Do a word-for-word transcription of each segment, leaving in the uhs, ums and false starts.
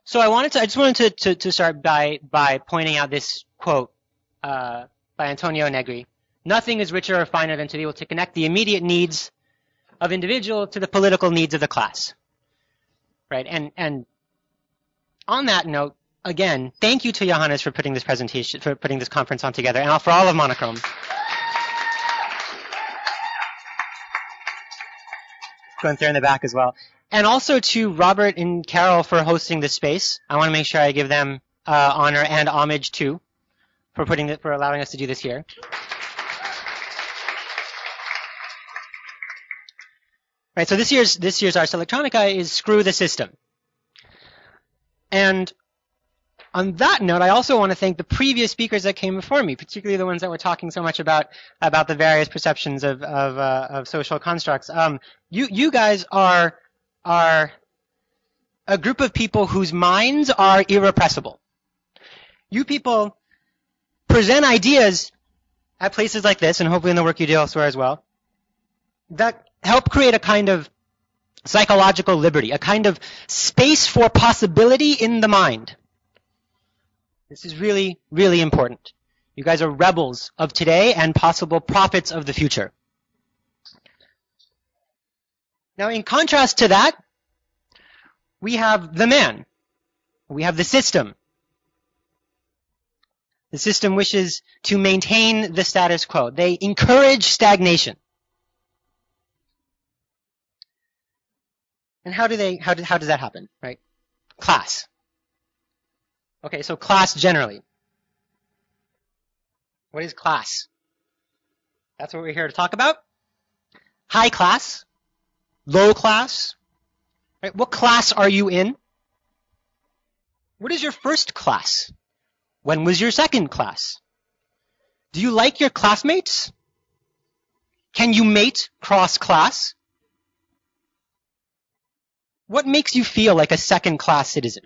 So I wanted to, I just wanted to, to, to start by, by pointing out this quote, uh, by Antonio Negri. Nothing is richer or finer than to be able to connect the immediate needs of individual to the political needs of the class. Right? And, and on that note, again, thank you to Johannes for putting this presentation, for putting this conference on together, and for all of Monochrome. Going there in the back as well. And also to Robert and Carol for hosting this space. I want to make sure I give them uh, honor and homage too, for putting it, for allowing us to do this here. Right, so this year's this year's Ars Electronica is Screw the System. And on that note, I also want to thank the previous speakers that came before me, particularly the ones that were talking so much about about the various perceptions of of, uh, of social constructs. Um, you you guys are are a group of people whose minds are irrepressible. You people present ideas at places like this, and hopefully in the work you do elsewhere as well, that help create a kind of psychological liberty, a kind of space for possibility in the mind. This is really, really important. You guys are rebels of today and possible prophets of the future. Now, in contrast to that, we have the man. We have the system. The system wishes to maintain the status quo. They encourage stagnation. And how do they, how, do, how does that happen, right? Class. Okay, so class generally. What is class? That's what we're here to talk about. High class, low class, right? What class are you in? What is your first class? When was your second class? Do you like your classmates? Can you mate cross-class? What makes you feel like a second-class citizen?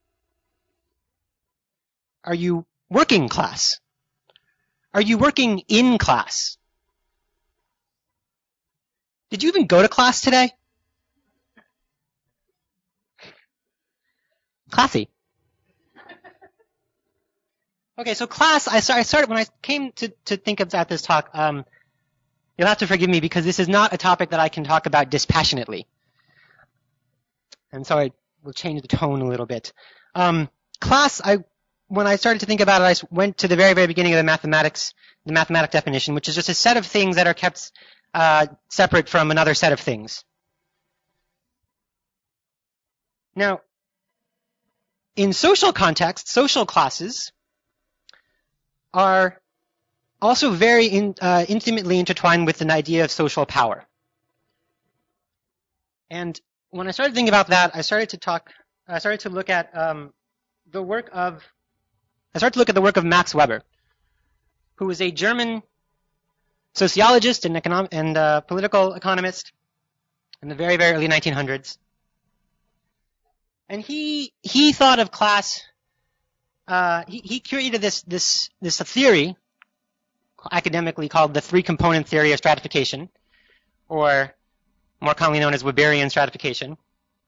Are you working class? Are you working in class? Did you even go to class today? Classy. Okay, so class, I started, when I came to, to think about this talk, um, you'll have to forgive me because this is not a topic that I can talk about dispassionately. And so I will change the tone a little bit. Um, class, I, when I started to think about it, I went to the very, very beginning of the mathematics, the mathematic definition, which is just a set of things that are kept uh, separate from another set of things. Now, in social context, social classes are also very in, uh, intimately intertwined with an idea of social power. And when I started thinking about that, I started to talk, I started to look at um, the work of, I started to look at the work of Max Weber, who was a German sociologist and, economic, and uh, political economist in the very, very early nineteen hundreds. And he he thought of class. Uh, he, he created this this this theory, academically called the three-component theory of stratification, or more commonly known as Weberian stratification,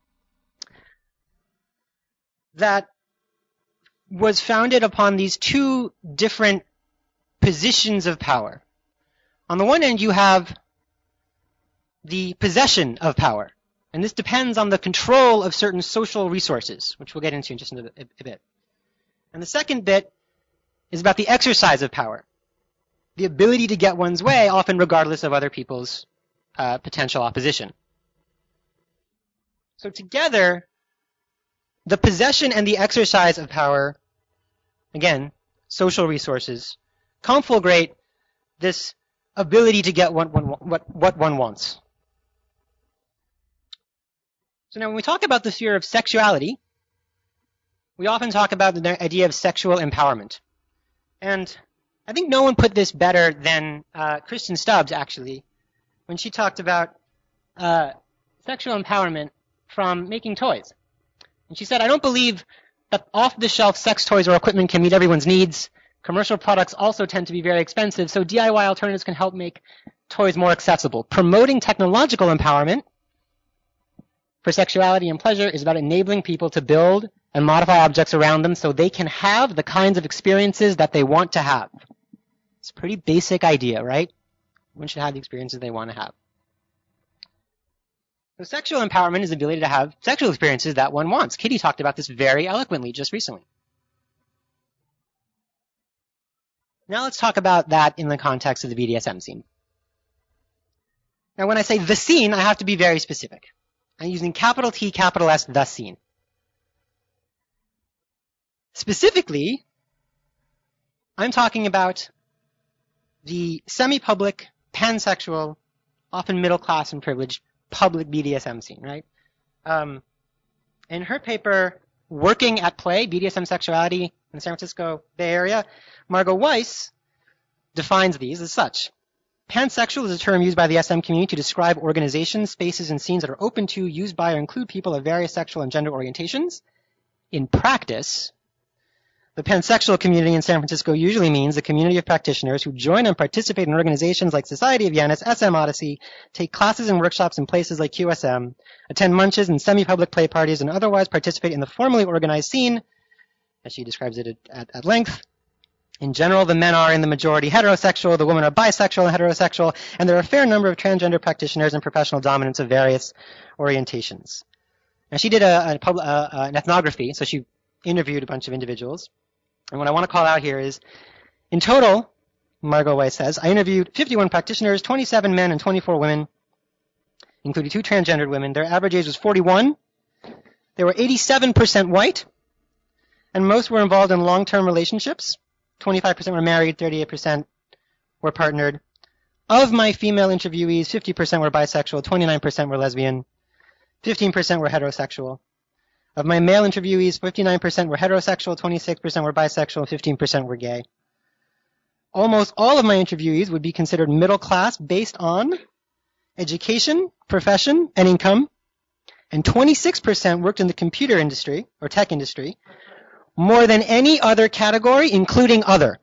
that was founded upon these two different positions of power. On the one end, you have the possession of power, and this depends on the control of certain social resources, which we'll get into in just a, a, a bit. And the second bit is about the exercise of power, the ability to get one's way, often regardless of other people's uh, potential opposition. So together, the possession and the exercise of power, again, social resources, conflagrate this ability to get what one, what, what one wants. So now when we talk about the sphere of sexuality, we often talk about the idea of sexual empowerment. And I think no one put this better than uh, Kristen Stubbs, actually, when she talked about uh, sexual empowerment from making toys. And she said, I don't believe that off-the-shelf sex toys or equipment can meet everyone's needs. Commercial products also tend to be very expensive, so D I Y alternatives can help make toys more accessible. Promoting technological empowerment for sexuality and pleasure is about enabling people to build and modify objects around them so they can have the kinds of experiences that they want to have. It's a pretty basic idea, right? One should have the experiences they want to have. So sexual empowerment is the ability to have sexual experiences that one wants. Kitty talked about this very eloquently just recently. Now let's talk about that in the context of the B D S M scene. Now when I say the scene, I have to be very specific. I'm using capital T, capital S, the scene. Specifically, I'm talking about the semi-public, pansexual, often middle class and privileged public B D S M scene, right? Um, in her paper, Working at Play, B D S M Sexuality in the San Francisco Bay Area, Margot Weiss defines these as such. Pansexual is a term used by the S M community to describe organizations, spaces, and scenes that are open to, used by, or include people of various sexual and gender orientations. In practice, the pansexual community in San Francisco usually means the community of practitioners who join and participate in organizations like Society of Janus, S M Odyssey, take classes and workshops in places like Q S M, attend munches and semi-public play parties, and otherwise participate in the formally organized scene, as she describes it at, at, at length. In general, the men are in the majority heterosexual, the women are bisexual and heterosexual, and there are a fair number of transgender practitioners and professional dominants of various orientations. Now, she did a, a, pub, uh, an ethnography, so she interviewed a bunch of individuals. And what I want to call out here is, in total, Margot Weiss says, I interviewed fifty-one practitioners, twenty-seven men and twenty-four women, including two transgendered women. Their average age was forty-one. They were eighty-seven percent white, and most were involved in long-term relationships. twenty-five percent were married, thirty-eight percent were partnered. Of my female interviewees, fifty percent were bisexual, twenty-nine percent were lesbian, fifteen percent were heterosexual. Of my male interviewees, fifty-nine percent were heterosexual, twenty-six percent were bisexual, and fifteen percent were gay. Almost all of my interviewees would be considered middle class based on education, profession, and income, and twenty-six percent worked in the computer industry, or tech industry, more than any other category, including other.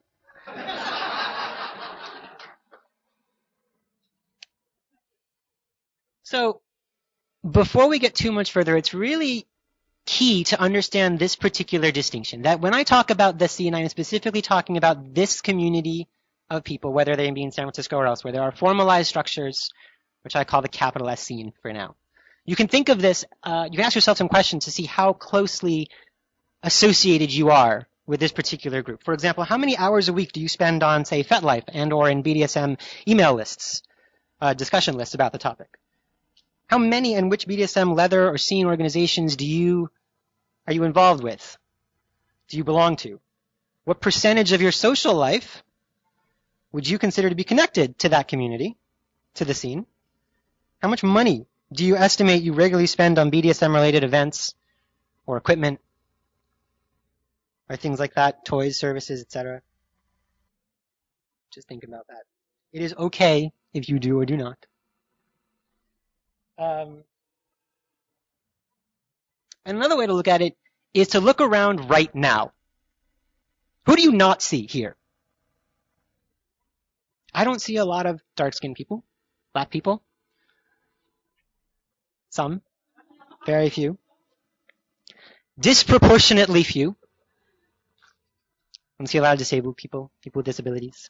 So, before we get too much further, it's really key to understand this particular distinction, that when I talk about the scene, I'm specifically talking about this community of people, whether they be in San Francisco or elsewhere. There are formalized structures, which I call the capital S scene for now. You can think of this, uh, you can ask yourself some questions to see how closely associated you are with this particular group. For example, how many hours a week do you spend on, say, FetLife and or in B D S M email lists, uh, discussion lists about the topic? How many and which B D S M leather or scene organizations do you, are you involved with? Do you belong to? What percentage of your social life would you consider to be connected to that community, to the scene? How much money do you estimate you regularly spend on B D S M-related events or equipment or things like that, toys, services, et cetera? Just think about that. It is okay if you do or do not. Um, another way to look at it is to look around right now. Who do you not see here? I don't see a lot of dark-skinned people, black people. Some, very few. Disproportionately few. I don't see a lot of disabled people, people with disabilities.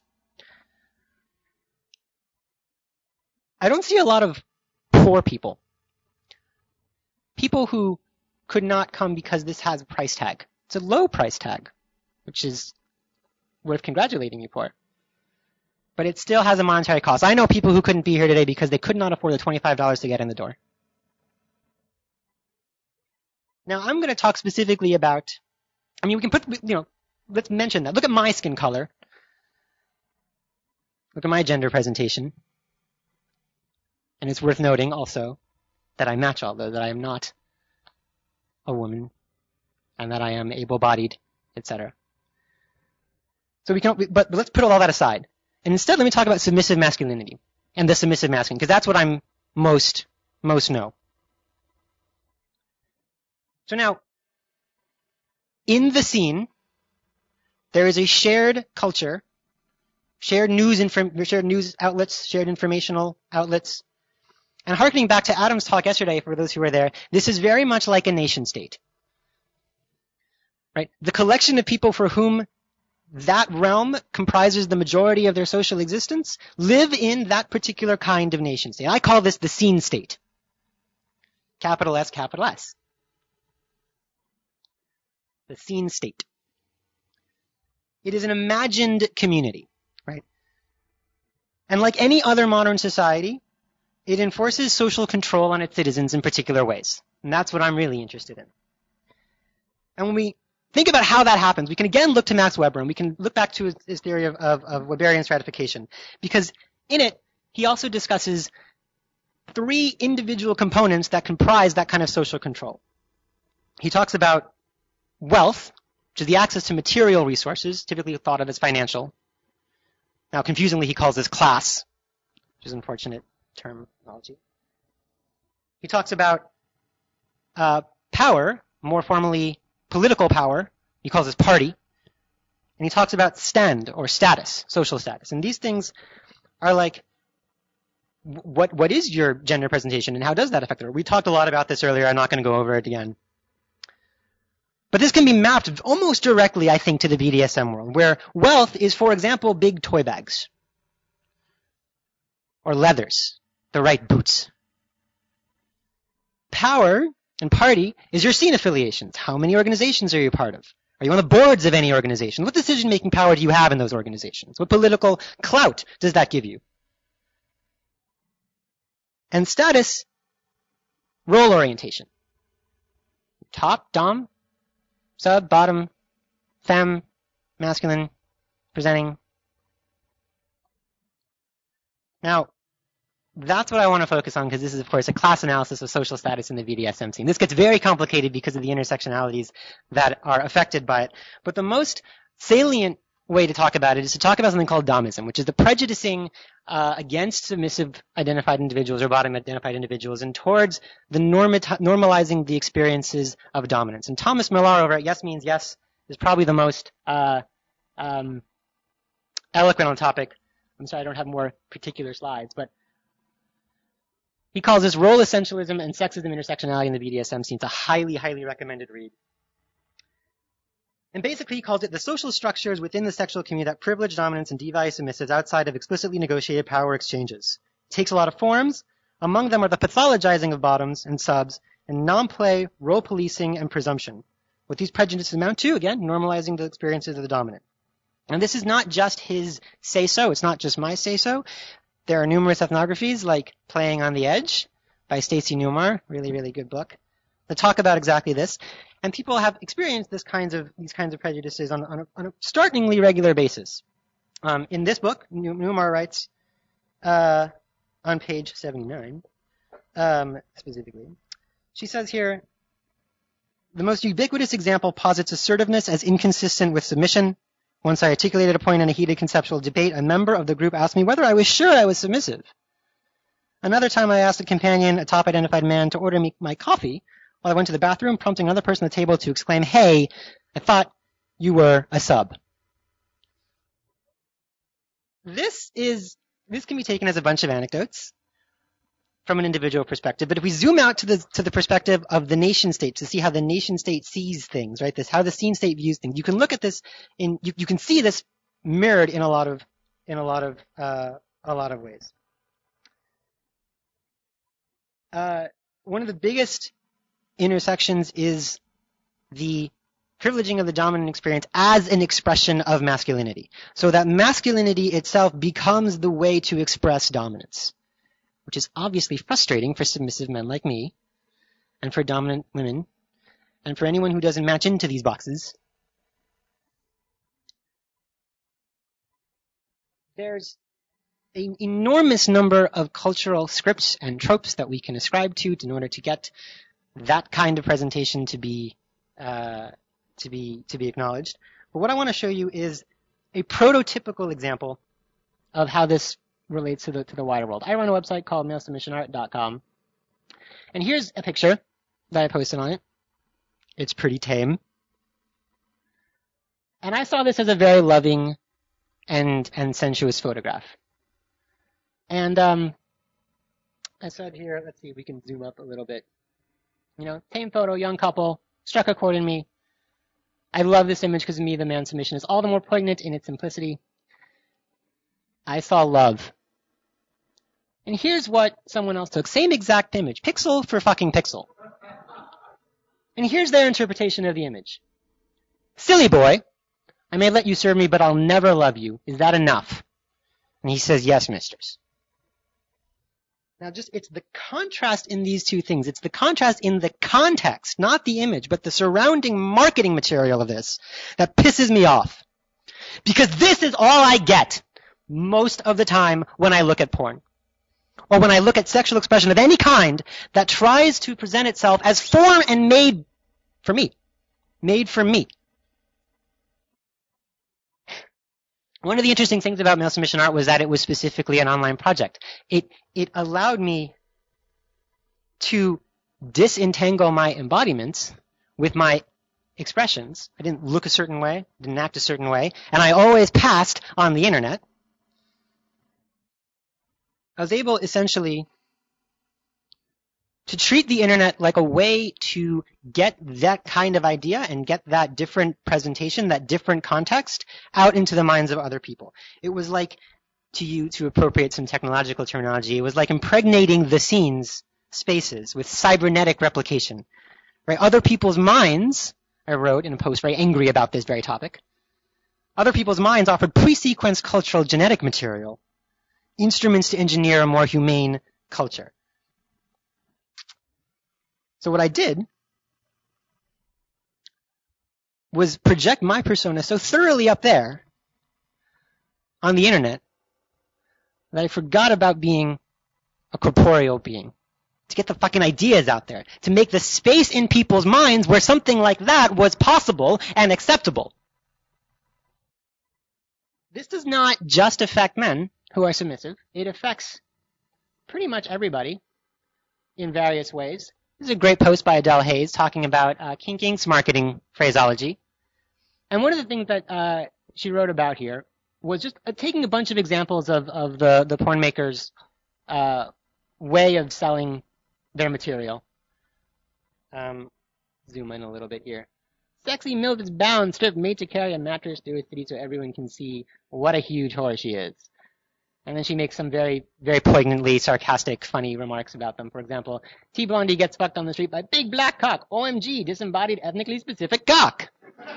I don't see a lot of poor people. People who could not come because this has a price tag. It's a low price tag, which is worth congratulating you for. But it still has a monetary cost. I know people who couldn't be here today because they could not afford the twenty-five dollars to get in the door. Now, I'm going to talk specifically about, I mean, we can put, you know, let's mention that. Look at my skin color. Look at my gender presentation. And it's worth noting also that I match all those, that I am not a woman and that I am able-bodied, et cetera. So we can, but, but let's put all that aside. And instead, let me talk about submissive masculinity and the submissive masculine, because that's what I'm most, most know. So now, in the scene, there is a shared culture, shared news, inform, shared news outlets, shared informational outlets. And harkening back to Adam's talk yesterday, for those who were there, this is very much like a nation state. right? The collection of people for whom that realm comprises the majority of their social existence live in that particular kind of nation state. I call this the scene state. Capital S, capital S. The scene state. It is an imagined community, right? And like any other modern society, it enforces social control on its citizens in particular ways. And that's what I'm really interested in. And when we think about how that happens, we can again look to Max Weber, and we can look back to his, his theory of, of, of Weberian stratification. Because in it, he also discusses three individual components that comprise that kind of social control. He talks about wealth, which is the access to material resources, typically thought of as financial. Now, confusingly, he calls this class, which is an unfortunate terminology. He talks about uh, power, more formally political power. He calls this party. And he talks about stand or status, social status. And these things are like, what what is your gender presentation and how does that affect it? We talked a lot about this earlier. I'm not going to go over it again. But this can be mapped almost directly, I think, to the B D S M world, where wealth is, for example, big toy bags. Or leathers, the right boots. Power and party is your scene affiliations. How many organizations are you part of? Are you on the boards of any organization? What decision-making power do you have in those organizations? What political clout does that give you? And status, role orientation. Top, dom, sub, bottom, femme, masculine, presenting. Now, that's what I want to focus on because this is, of course, a class analysis of social status in the B D S M scene. This gets very complicated because of the intersectionalities that are affected by it. But the most salient way to talk about it is to talk about something called domism, which is the prejudicing uh, against submissive identified individuals or bottom identified individuals and towards the normati- normalizing the experiences of dominance. And Thomas Millar over at Yes Means Yes is probably the most uh, um, eloquent on the topic. I'm sorry I don't have more particular slides, but he calls this role essentialism and sexism intersectionality in the B D S M scene. It's a highly, highly recommended read. And basically he calls it the social structures within the sexual community that privilege dominance and devalue submissives outside of explicitly negotiated power exchanges. It takes a lot of forms. Among them are the pathologizing of bottoms and subs and non-play, role policing, and presumption. What these prejudices amount to, again, normalizing the experiences of the dominant. And this is not just his say-so. It's not just my say-so. There are numerous ethnographies like Playing on the Edge by Stacy Newmar, really, really good book, that talk about exactly this. And people have experienced this kinds of, these kinds of prejudices on, on, a, on a startlingly regular basis. Um, in this book, Newmar writes uh, on page seventy-nine, um, specifically, she says here, the most ubiquitous example posits assertiveness as inconsistent with submission. Once I articulated a point in a heated conceptual debate, a member of the group asked me whether I was sure I was submissive. Another time I asked a companion, a top-identified man, to order me my coffee while I went to the bathroom, prompting another person at the table to exclaim, "Hey, I thought you were a sub." This is, this can be taken as a bunch of anecdotes from an individual perspective, but if we zoom out to the to the perspective of the nation state to see how the nation state sees things, right? This how the scene state views things. You can look at this in you, you can see this mirrored in a lot of in a lot of uh, a lot of ways. Uh, one of the biggest intersections is the privileging of the dominant experience as an expression of masculinity. So that masculinity itself becomes the way to express dominance, which is obviously frustrating for submissive men like me, and for dominant women, and for anyone who doesn't match into these boxes. There's an enormous number of cultural scripts and tropes that we can ascribe to in order to get that kind of presentation to be uh, to be to be acknowledged. But what I want to show you is a prototypical example of how this relates to the to the wider world. I run a website called male submission art dot com, and here's a picture that I posted on it. It's pretty tame, and I saw this as a very loving and and sensuous photograph. And um, I said here, let's see if we can zoom up a little bit. You know, tame photo, young couple, struck a chord in me. I love this image because to me the man's submission is all the more poignant in its simplicity. I saw love. And here's what someone else took. Same exact image. Pixel for fucking pixel. And here's their interpretation of the image. Silly boy, I may let you serve me, but I'll never love you. Is that enough? And he says, yes, mistress. Now just, it's the contrast in these two things. It's the contrast in the context, not the image, but the surrounding marketing material of this that pisses me off. Because this is all I get most of the time when I look at porn. Or when I look at sexual expression of any kind that tries to present itself as form and made for me. Made for me. One of the interesting things about male submission art was that it was specifically an online project. It it allowed me to disentangle my embodiments with my expressions. I didn't look a certain way, didn't act a certain way, and I always passed on the internet. I was able essentially to treat the internet like a way to get that kind of idea and get that different presentation, that different context out into the minds of other people. It was like, to you, to appropriate some technological terminology, it was like impregnating the scenes, spaces, with cybernetic replication. Right? Other people's minds, I wrote in a post very angry about this very topic, other people's minds offered pre-sequenced cultural genetic material, instruments to engineer a more humane culture. So what I did was project my persona so thoroughly up there on the internet that I forgot about being a corporeal being. To get the fucking ideas out there. To make the space in people's minds where something like that was possible and acceptable. This does not just affect men who are submissive. It affects pretty much everybody in various ways. This is a great post by Adele Hayes talking about uh, kink Incorporated's marketing phraseology. And one of the things that uh, she wrote about here was just uh, taking a bunch of examples of, of the, the porn makers' uh, way of selling their material. Um, zoom in a little bit here. Sexy MILF is bound, stripped, made to carry a mattress through a city so everyone can see what a huge whore she is. And then she makes some very, very poignantly sarcastic, funny remarks about them. For example, T-Blondie gets fucked on the street by big black cock. O M G, disembodied, ethnically specific cock.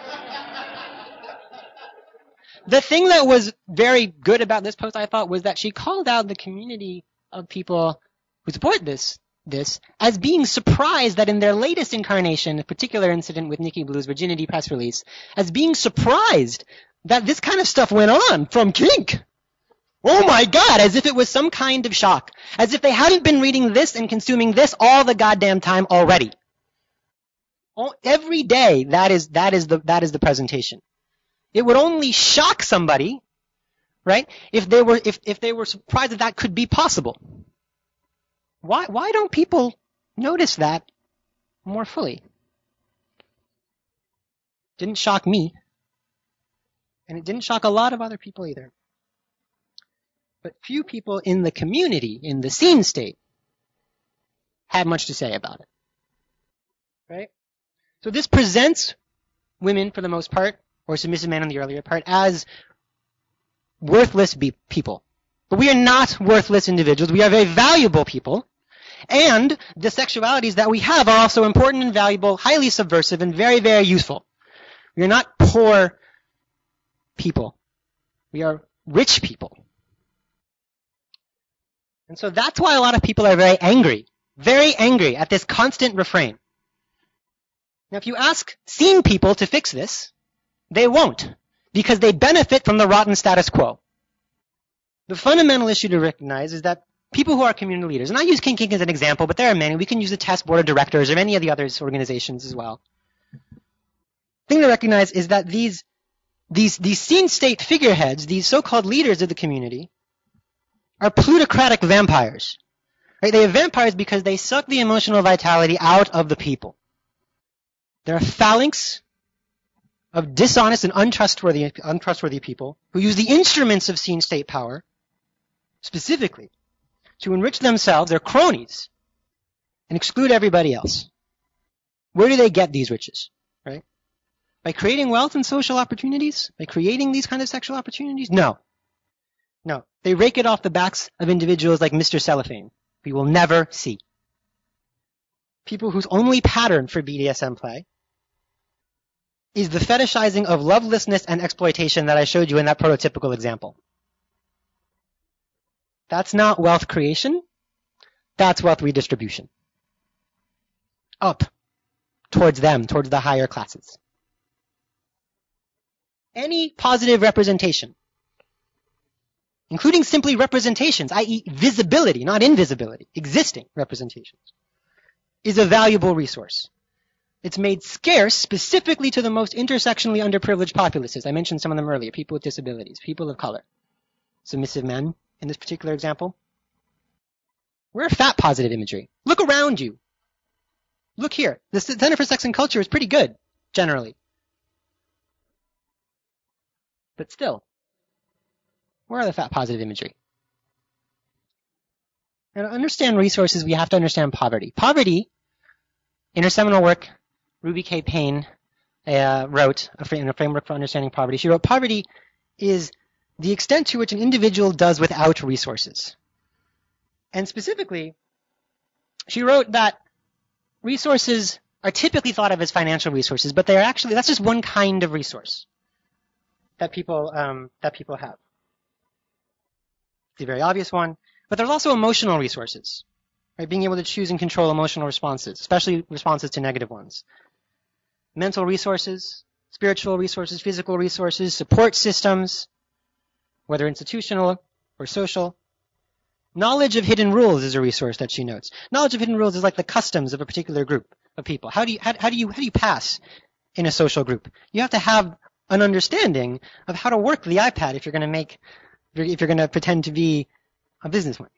The thing that was very good about this post, I thought, was that she called out the community of people who support this, this, as being surprised that in their latest incarnation, a particular incident with Nikki Blue's virginity press release, as being surprised that this kind of stuff went on from kink. Oh my God, as if it was some kind of shock. As if they hadn't been reading this and consuming this all the goddamn time already. Oh, every day, that is, that is the, that is the presentation. It would only shock somebody, right, if they were, if, if they were surprised that that could be possible. Why, why don't people notice that more fully? Didn't shock me. And it didn't shock a lot of other people either. But few people in the community, in the scene state, had much to say about it. Right? So this presents women, for the most part, or submissive men on the earlier part, as worthless be- people. But we are not worthless individuals. We are very valuable people. And the sexualities that we have are also important and valuable, highly subversive, and very, very useful. We are not poor people. We are rich people. And so that's why a lot of people are very angry, very angry at this constant refrain. Now, if you ask scene people to fix this, they won't, because they benefit from the rotten status quo. The fundamental issue to recognize is that people who are community leaders, and I use Kink Inc as an example, but there are many. We can use the Test Board of Directors or many of the other organizations as well. The thing to recognize is that these, these, these scene state figureheads, these so-called leaders of the community, are plutocratic vampires. Right? They are vampires because they suck the emotional vitality out of the people. They're a phalanx of dishonest and untrustworthy, untrustworthy people who use the instruments of scene state power specifically to enrich themselves, their cronies, and exclude everybody else. Where do they get these riches? Right? By creating wealth and social opportunities? By creating these kind of sexual opportunities? No. No. They rake it off the backs of individuals like Mister Cellophane. We will never see. People whose only pattern for B D S M play is the fetishizing of lovelessness and exploitation that I showed you in that prototypical example. That's not wealth creation. That's wealth redistribution. Up. Towards them, towards the higher classes. Any positive representation, including simply representations, that is visibility, not invisibility, existing representations, is a valuable resource. It's made scarce specifically to the most intersectionally underprivileged populaces. I mentioned some of them earlier, people with disabilities, people of color, submissive men in this particular example. We're fat positive imagery. Look around you. Look here. The Center for Sex and Culture is pretty good, generally. But still, where are the fat positive imagery? Now, to understand resources, we have to understand poverty. Poverty, in her seminal work, Ruby K. Payne uh, wrote a, in a framework for understanding poverty. She wrote, poverty is the extent to which an individual does without resources. And specifically, she wrote that resources are typically thought of as financial resources, but they are actually, that's just one kind of resource that people um, that people have. It's a very obvious one, but there's also emotional resources, right? Being able to choose and control emotional responses, especially responses to negative ones. Mental resources, spiritual resources, physical resources, support systems, whether institutional or social. Knowledge of hidden rules is a resource that she notes. Knowledge of hidden rules is like the customs of a particular group of people. How do you how, how do you how do you pass in a social group? You have to have an understanding of how to work the iPad if you're going to make if you're going to pretend to be a businessman.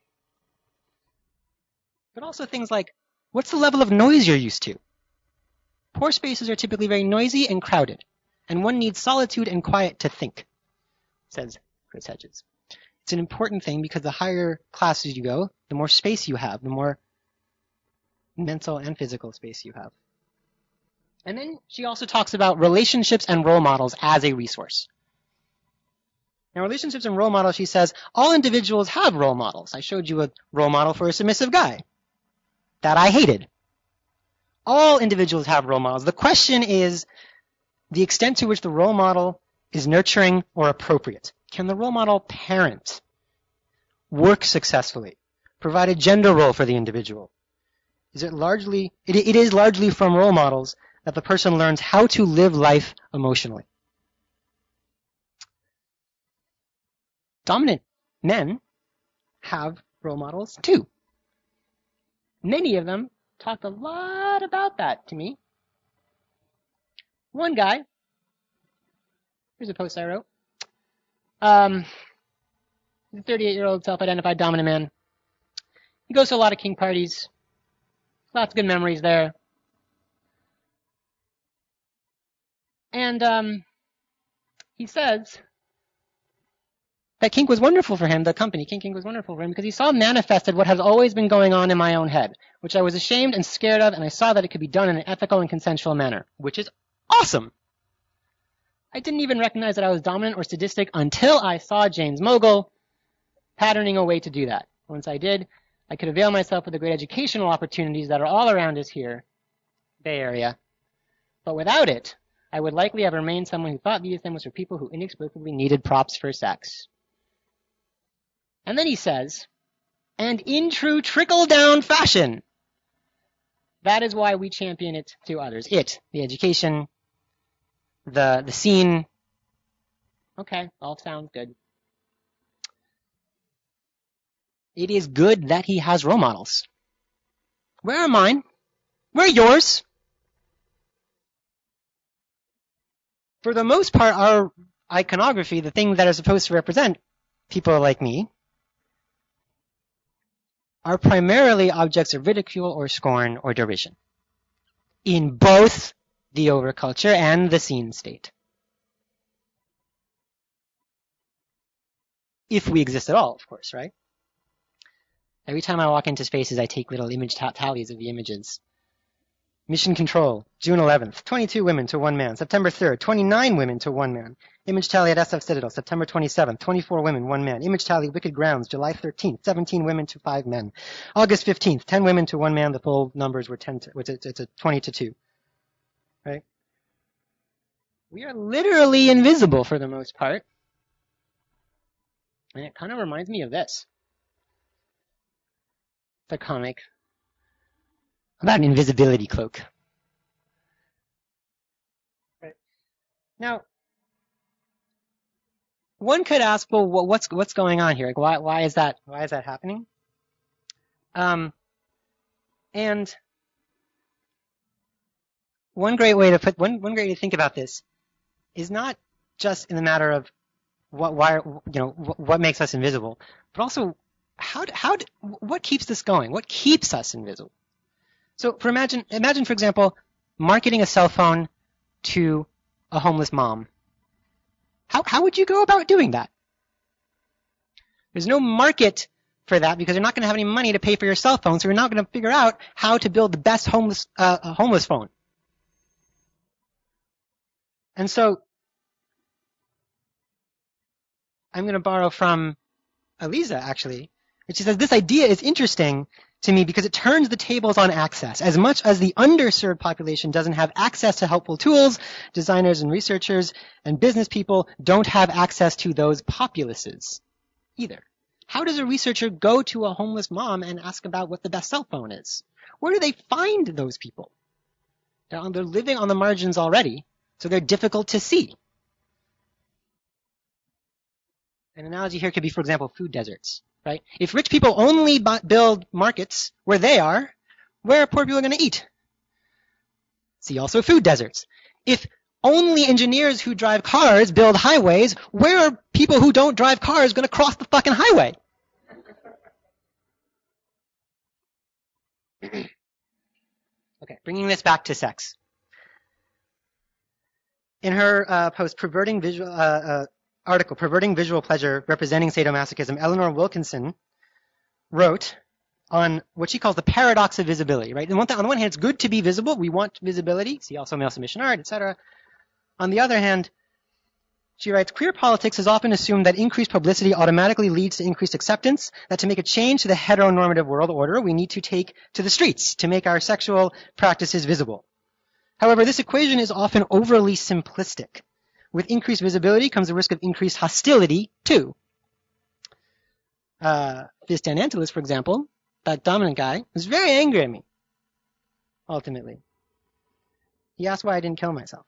But also things like, what's the level of noise you're used to? Poor spaces are typically very noisy and crowded, and one needs solitude and quiet to think, says Chris Hedges. It's an important thing because the higher classes you go, the more space you have, the more mental and physical space you have. And then she also talks about relationships and role models as a resource. Now, relationships and role models, she says, all individuals have role models. I showed you a role model for a submissive guy that I hated. All individuals have role models. The question is the extent to which the role model is nurturing or appropriate. Can the role model parent, work successfully, provide a gender role for the individual? Is it largely, it, it is largely from role models that the person learns how to live life emotionally. Dominant men have role models too. Many of them talked a lot about that to me. One guy, here's a post I wrote. Um, he's a thirty-eight-year-old self-identified dominant man. He goes to a lot of king parties. Lots of good memories there. And um, he says that kink was wonderful for him, the company, Kink Kink was wonderful for him, because he saw manifested what has always been going on in my own head, which I was ashamed and scared of, and I saw that it could be done in an ethical and consensual manner, which is awesome. I didn't even recognize that I was dominant or sadistic until I saw James Mogul patterning a way to do that. Once I did, I could avail myself of the great educational opportunities that are all around us here, Bay Area. But without it, I would likely have remained someone who thought B D S M was for people who inexplicably needed props for sex. And then he says, and in true trickle-down fashion, that is why we champion it to others. It, the education, the the scene. Okay, all sounds good. It is good that he has role models. Where are mine? Where are yours? For the most part, our iconography, the things that are supposed to represent people like me, are primarily objects of ridicule or scorn or derision in both the overculture and the scene state. If we exist at all, of course, right? Every time I walk into spaces, I take little image tallies of the images. Mission Control, June eleventh, twenty-two women to one man. September third, twenty-nine women to one man. Image Tally at S F Citadel, September twenty-seventh, twenty-four women, one man. Image Tally, Wicked Grounds, July thirteenth, seventeen women to five men. August fifteenth, ten women to one man. The full numbers were ten to, it's, it's a twenty to two. Right? We are literally invisible for the most part. And it kind of reminds me of this. The comic about an invisibility cloak. Right. Now, one could ask, well, what's what's going on here? Like, why why is that why is that happening? Um, and one great way to put one one great way to think about this is not just in the matter of what why you know what makes us invisible, but also how how what keeps this going? What keeps us invisible? So, for imagine imagine for example, marketing a cell phone to a homeless mom. How how would you go about doing that? There's no market for that because you're not going to have any money to pay for your cell phone, so you're not going to figure out how to build the best homeless uh, homeless phone. And so, I'm going to borrow from Eliza, actually, and she says, this idea is interesting to me because it turns the tables on access. As much as the underserved population doesn't have access to helpful tools, designers and researchers and business people don't have access to those populaces either. How does a researcher go to a homeless mom and ask about what the best cell phone is? Where do they find those people? They're, on, they're living on the margins already, so they're difficult to see. An analogy here could be, for example, food deserts. Right? If rich people only build markets where they are, where are poor people going to eat? See also food deserts. If only engineers who drive cars build highways, where are people who don't drive cars going to cross the fucking highway? Okay, bringing this back to sex. In her uh, post, Perverting Visual... Uh, uh, article, Perverting Visual Pleasure Representing Sadomasochism, Eleanor Wilkinson wrote on what she calls the paradox of visibility, right? On one, th- on the one hand, it's good to be visible. We want visibility. See also male submission art, et cetera. On the other hand, she writes, queer politics has often assumed that increased publicity automatically leads to increased acceptance, that to make a change to the heteronormative world order, we need to take to the streets to make our sexual practices visible. However, this equation is often overly simplistic. With increased visibility comes the risk of increased hostility, too. Uh, this Dan Angelis, for example, that dominant guy, was very angry at me, ultimately. He asked why I didn't kill myself.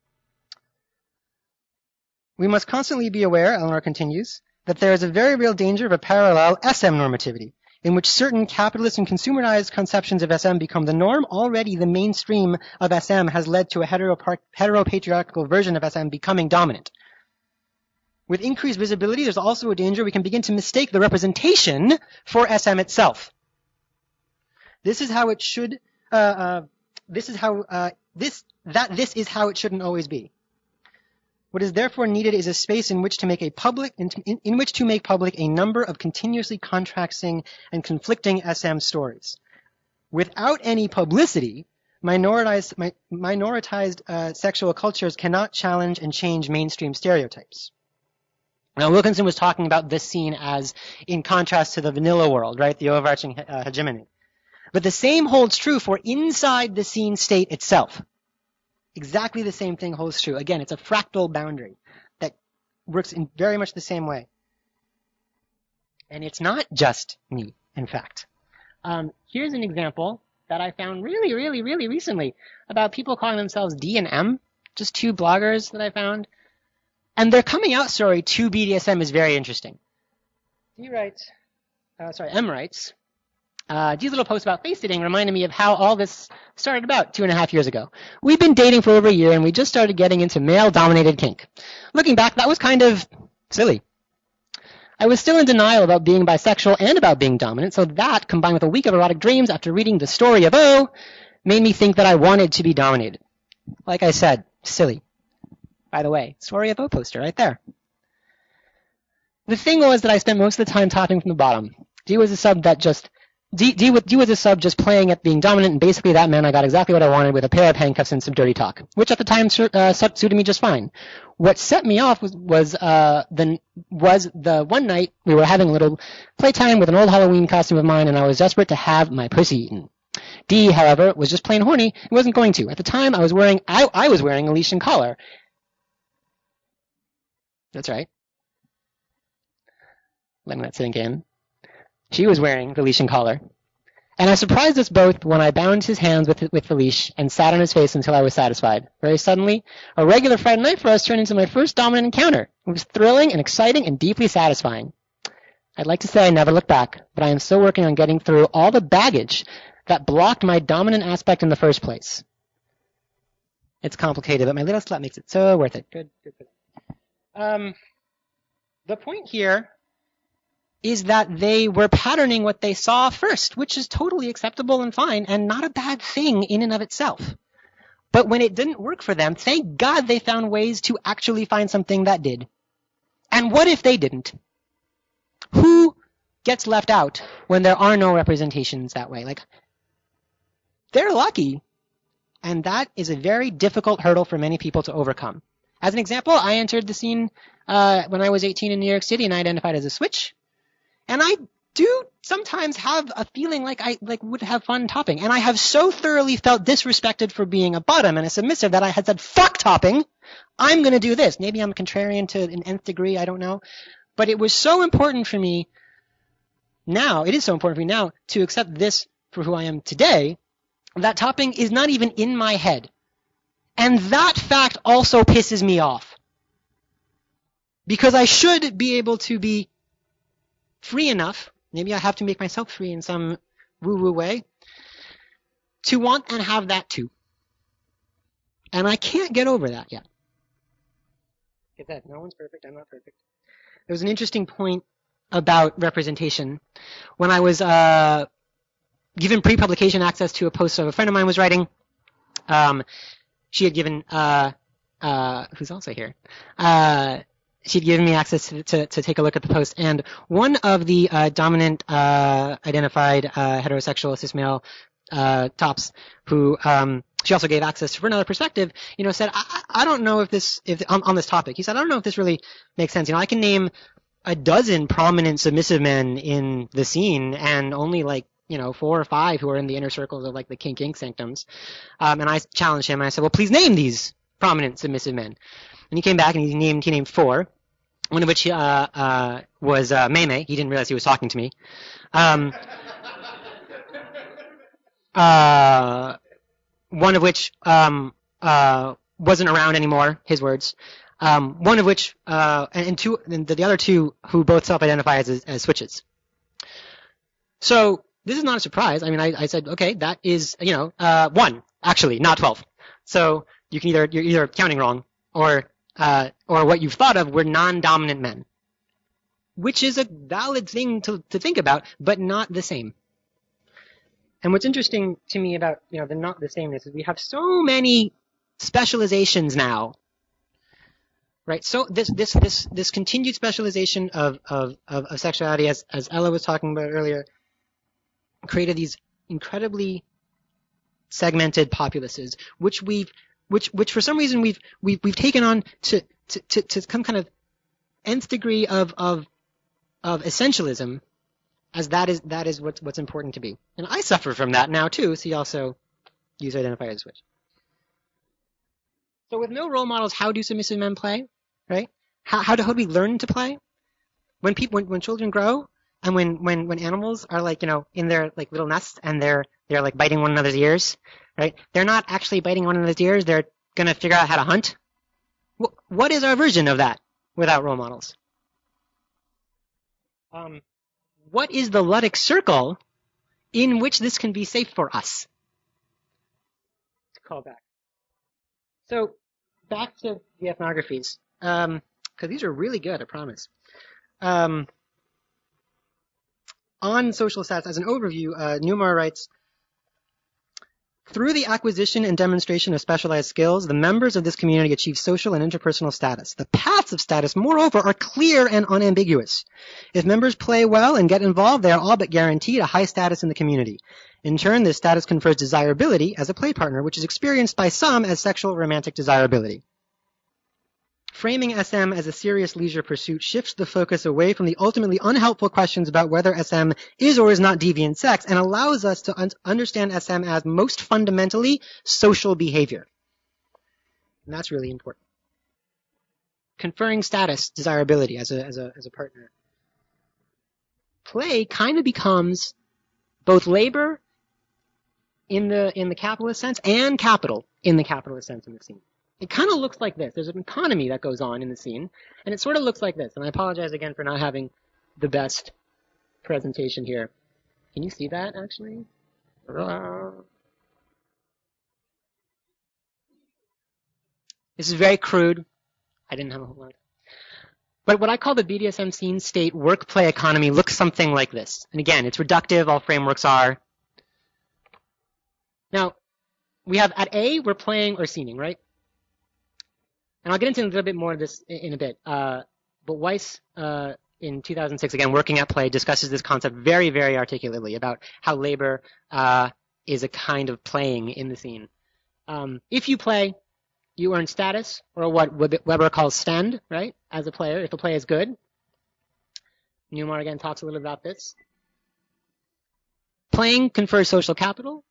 We must constantly be aware, Eleanor continues, that there is a very real danger of a parallel S M normativity, in which certain capitalist and consumerized conceptions of S M become the norm. Already the mainstream of S M has led to a hetero- heteropatriarchal version of S M becoming dominant. With increased visibility, there's also a danger we can begin to mistake the representation for S M itself. This is how it should, uh, uh, this is how, uh, this, that this is how it shouldn't always be. What is therefore needed is a space in which to make a public, in, in, in which to make public a number of continuously contrasting and conflicting S M stories. Without any publicity, minoritized, mi- minoritized uh, sexual cultures cannot challenge and change mainstream stereotypes. Now, Wilkinson was talking about this scene as in contrast to the vanilla world, right? The overarching uh, hegemony. But the same holds true for inside the scene state itself. Exactly the same thing holds true. Again, it's a fractal boundary that works in very much the same way. And it's not just me, in fact. Um, here's an example that I found really, really, really recently about people calling themselves D and M, just two bloggers that I found. And their coming out story to B D S M is very interesting. D writes, uh, sorry, M writes, Uh, these little posts about face sitting reminded me of how all this started about two and a half years ago. We've been dating for over a year and we just started getting into male-dominated kink. Looking back, that was kind of silly. I was still in denial about being bisexual and about being dominant, so that, combined with a week of erotic dreams after reading The Story of O, made me think that I wanted to be dominated. Like I said, silly. By the way, Story of O poster right there. The thing was that I spent most of the time topping from the bottom. D was a sub that just D, D, D was a sub just playing at being dominant, and basically that meant I got exactly what I wanted with a pair of handcuffs and some dirty talk, which at the time uh, suited me just fine. What set me off was was uh the was the one night we were having a little playtime with an old Halloween costume of mine, and I was desperate to have my pussy eaten. D, however, was just plain horny and wasn't going to. At the time, I was wearing I I was wearing a leash and collar. That's right. Letting that sink in. She was wearing the leash and collar. And I surprised us both when I bound his hands with with the leash and sat on his face until I was satisfied. Very suddenly, a regular Friday night for us turned into my first dominant encounter. It was thrilling and exciting and deeply satisfying. I'd like to say I never looked back, but I am still working on getting through all the baggage that blocked my dominant aspect in the first place. It's complicated, but my little slut makes it so worth it. Good, good, good. Um, the point here is that they were patterning what they saw first, which is totally acceptable and fine and not a bad thing in and of itself. But when it didn't work for them, thank God they found ways to actually find something that did. And what if they didn't? Who gets left out when there are no representations that way? Like, they're lucky. And that is a very difficult hurdle for many people to overcome. As an example, I entered the scene uh, when I was eighteen in New York City and I identified as a switch. And I do sometimes have a feeling like I like would have fun topping. And I have so thoroughly felt disrespected for being a bottom and a submissive that I had said, fuck topping. I'm going to do this. Maybe I'm contrarian to an nth degree. I don't know. But it was so important for me now, it is so important for me now to accept this for who I am today, that topping is not even in my head. And that fact also pisses me off. Because I should be able to be free enough, maybe I have to make myself free in some woo-woo way, to want and have that too. And I can't get over that yet. Get that? No one's perfect. I'm not perfect. There was an interesting point about representation. When I was uh, given pre-publication access to a post of a friend of mine was writing, um, she had given, uh, uh, who's also here, uh, she'd given me access to, to, to take a look at the post, and one of the uh, dominant uh, identified uh, heterosexual cis male uh, tops who um, she also gave access to for another perspective, you know, said, I, I don't know if this, if on, on this topic, he said, I don't know if this really makes sense. You know, I can name a dozen prominent submissive men in the scene and only like, you know, four or five who are in the inner circles of like the kink ink sanctums. Um, and I challenged him and I said, well, please name these prominent submissive men. And he came back and he named he named four, one of which uh, uh, was uh, Mei Mei. He didn't realize he was talking to me. Um, uh, one of which um, uh, wasn't around anymore. His words. Um, one of which, uh, and, and two, and the, the other two who both self-identify as, as switches. So this is not a surprise. I mean, I, I said, okay, that is, you know, uh, one actually, not twelve. So you can either you're either counting wrong or. Uh, or what you've thought of were non-dominant men, which is a valid thing to, to think about, but not the same. And what's interesting to me about, you know, the not the sameness is we have so many specializations now, right? So this this this this continued specialization of of of, of sexuality, as as Ella was talking about earlier, created these incredibly segmented populaces, which we've Which, which for some reason we've we've we've taken on to to to, to some kind of nth degree of of of essentialism, as that is that is what's what's important to be. And I suffer from that now too. So you also use identifier as switch. So with no role models, how do submissive men play? Right? How how do, how do we learn to play? When people when, when children grow and when, when when animals are like, you know, in their like little nests and they're they're like biting one another's ears. Right? They're not actually biting one another's ears. They're going to figure out how to hunt. What is our version of that without role models? Um, what is the Ludic circle in which this can be safe for us? Call back. So back to the ethnographies, um, because these are really good, I promise. Um, on social stats, as an overview, uh, Newmar writes, Through the acquisition and demonstration of specialized skills, the members of this community achieve social and interpersonal status. The paths of status, moreover, are clear and unambiguous. If members play well and get involved, they are all but guaranteed a high status in the community. In turn, this status confers desirability as a play partner, which is experienced by some as sexual romantic desirability. Framing S M as a serious leisure pursuit shifts the focus away from the ultimately unhelpful questions about whether S M is or is not deviant sex and allows us to un- understand S M as most fundamentally social behavior. And that's really important. Conferring status, desirability as a, as a, as a partner. Play kind of becomes both labor in the, in the capitalist sense and capital in the capitalist sense in the scene. It kind of looks like this. There's an economy that goes on in the scene, and it sort of looks like this. And I apologize again for not having the best presentation here. Can you see that, actually? This is very crude. I didn't have a whole lot. But what I call the B D S M scene state work-play economy looks something like this. And again, it's reductive. All frameworks are. Now, we have at A, we're playing or scening, right? And I'll get into a little bit more of this in a bit. Uh, but Weiss, uh, in two thousand six, again, Working at Play, discusses this concept very, very articulately about how labor uh, is a kind of playing in the scene. Um, if you play, you earn status, or what Weber calls stand, right, as a player, if the play is good. Newmar, again, talks a little about this. Playing confers social capital.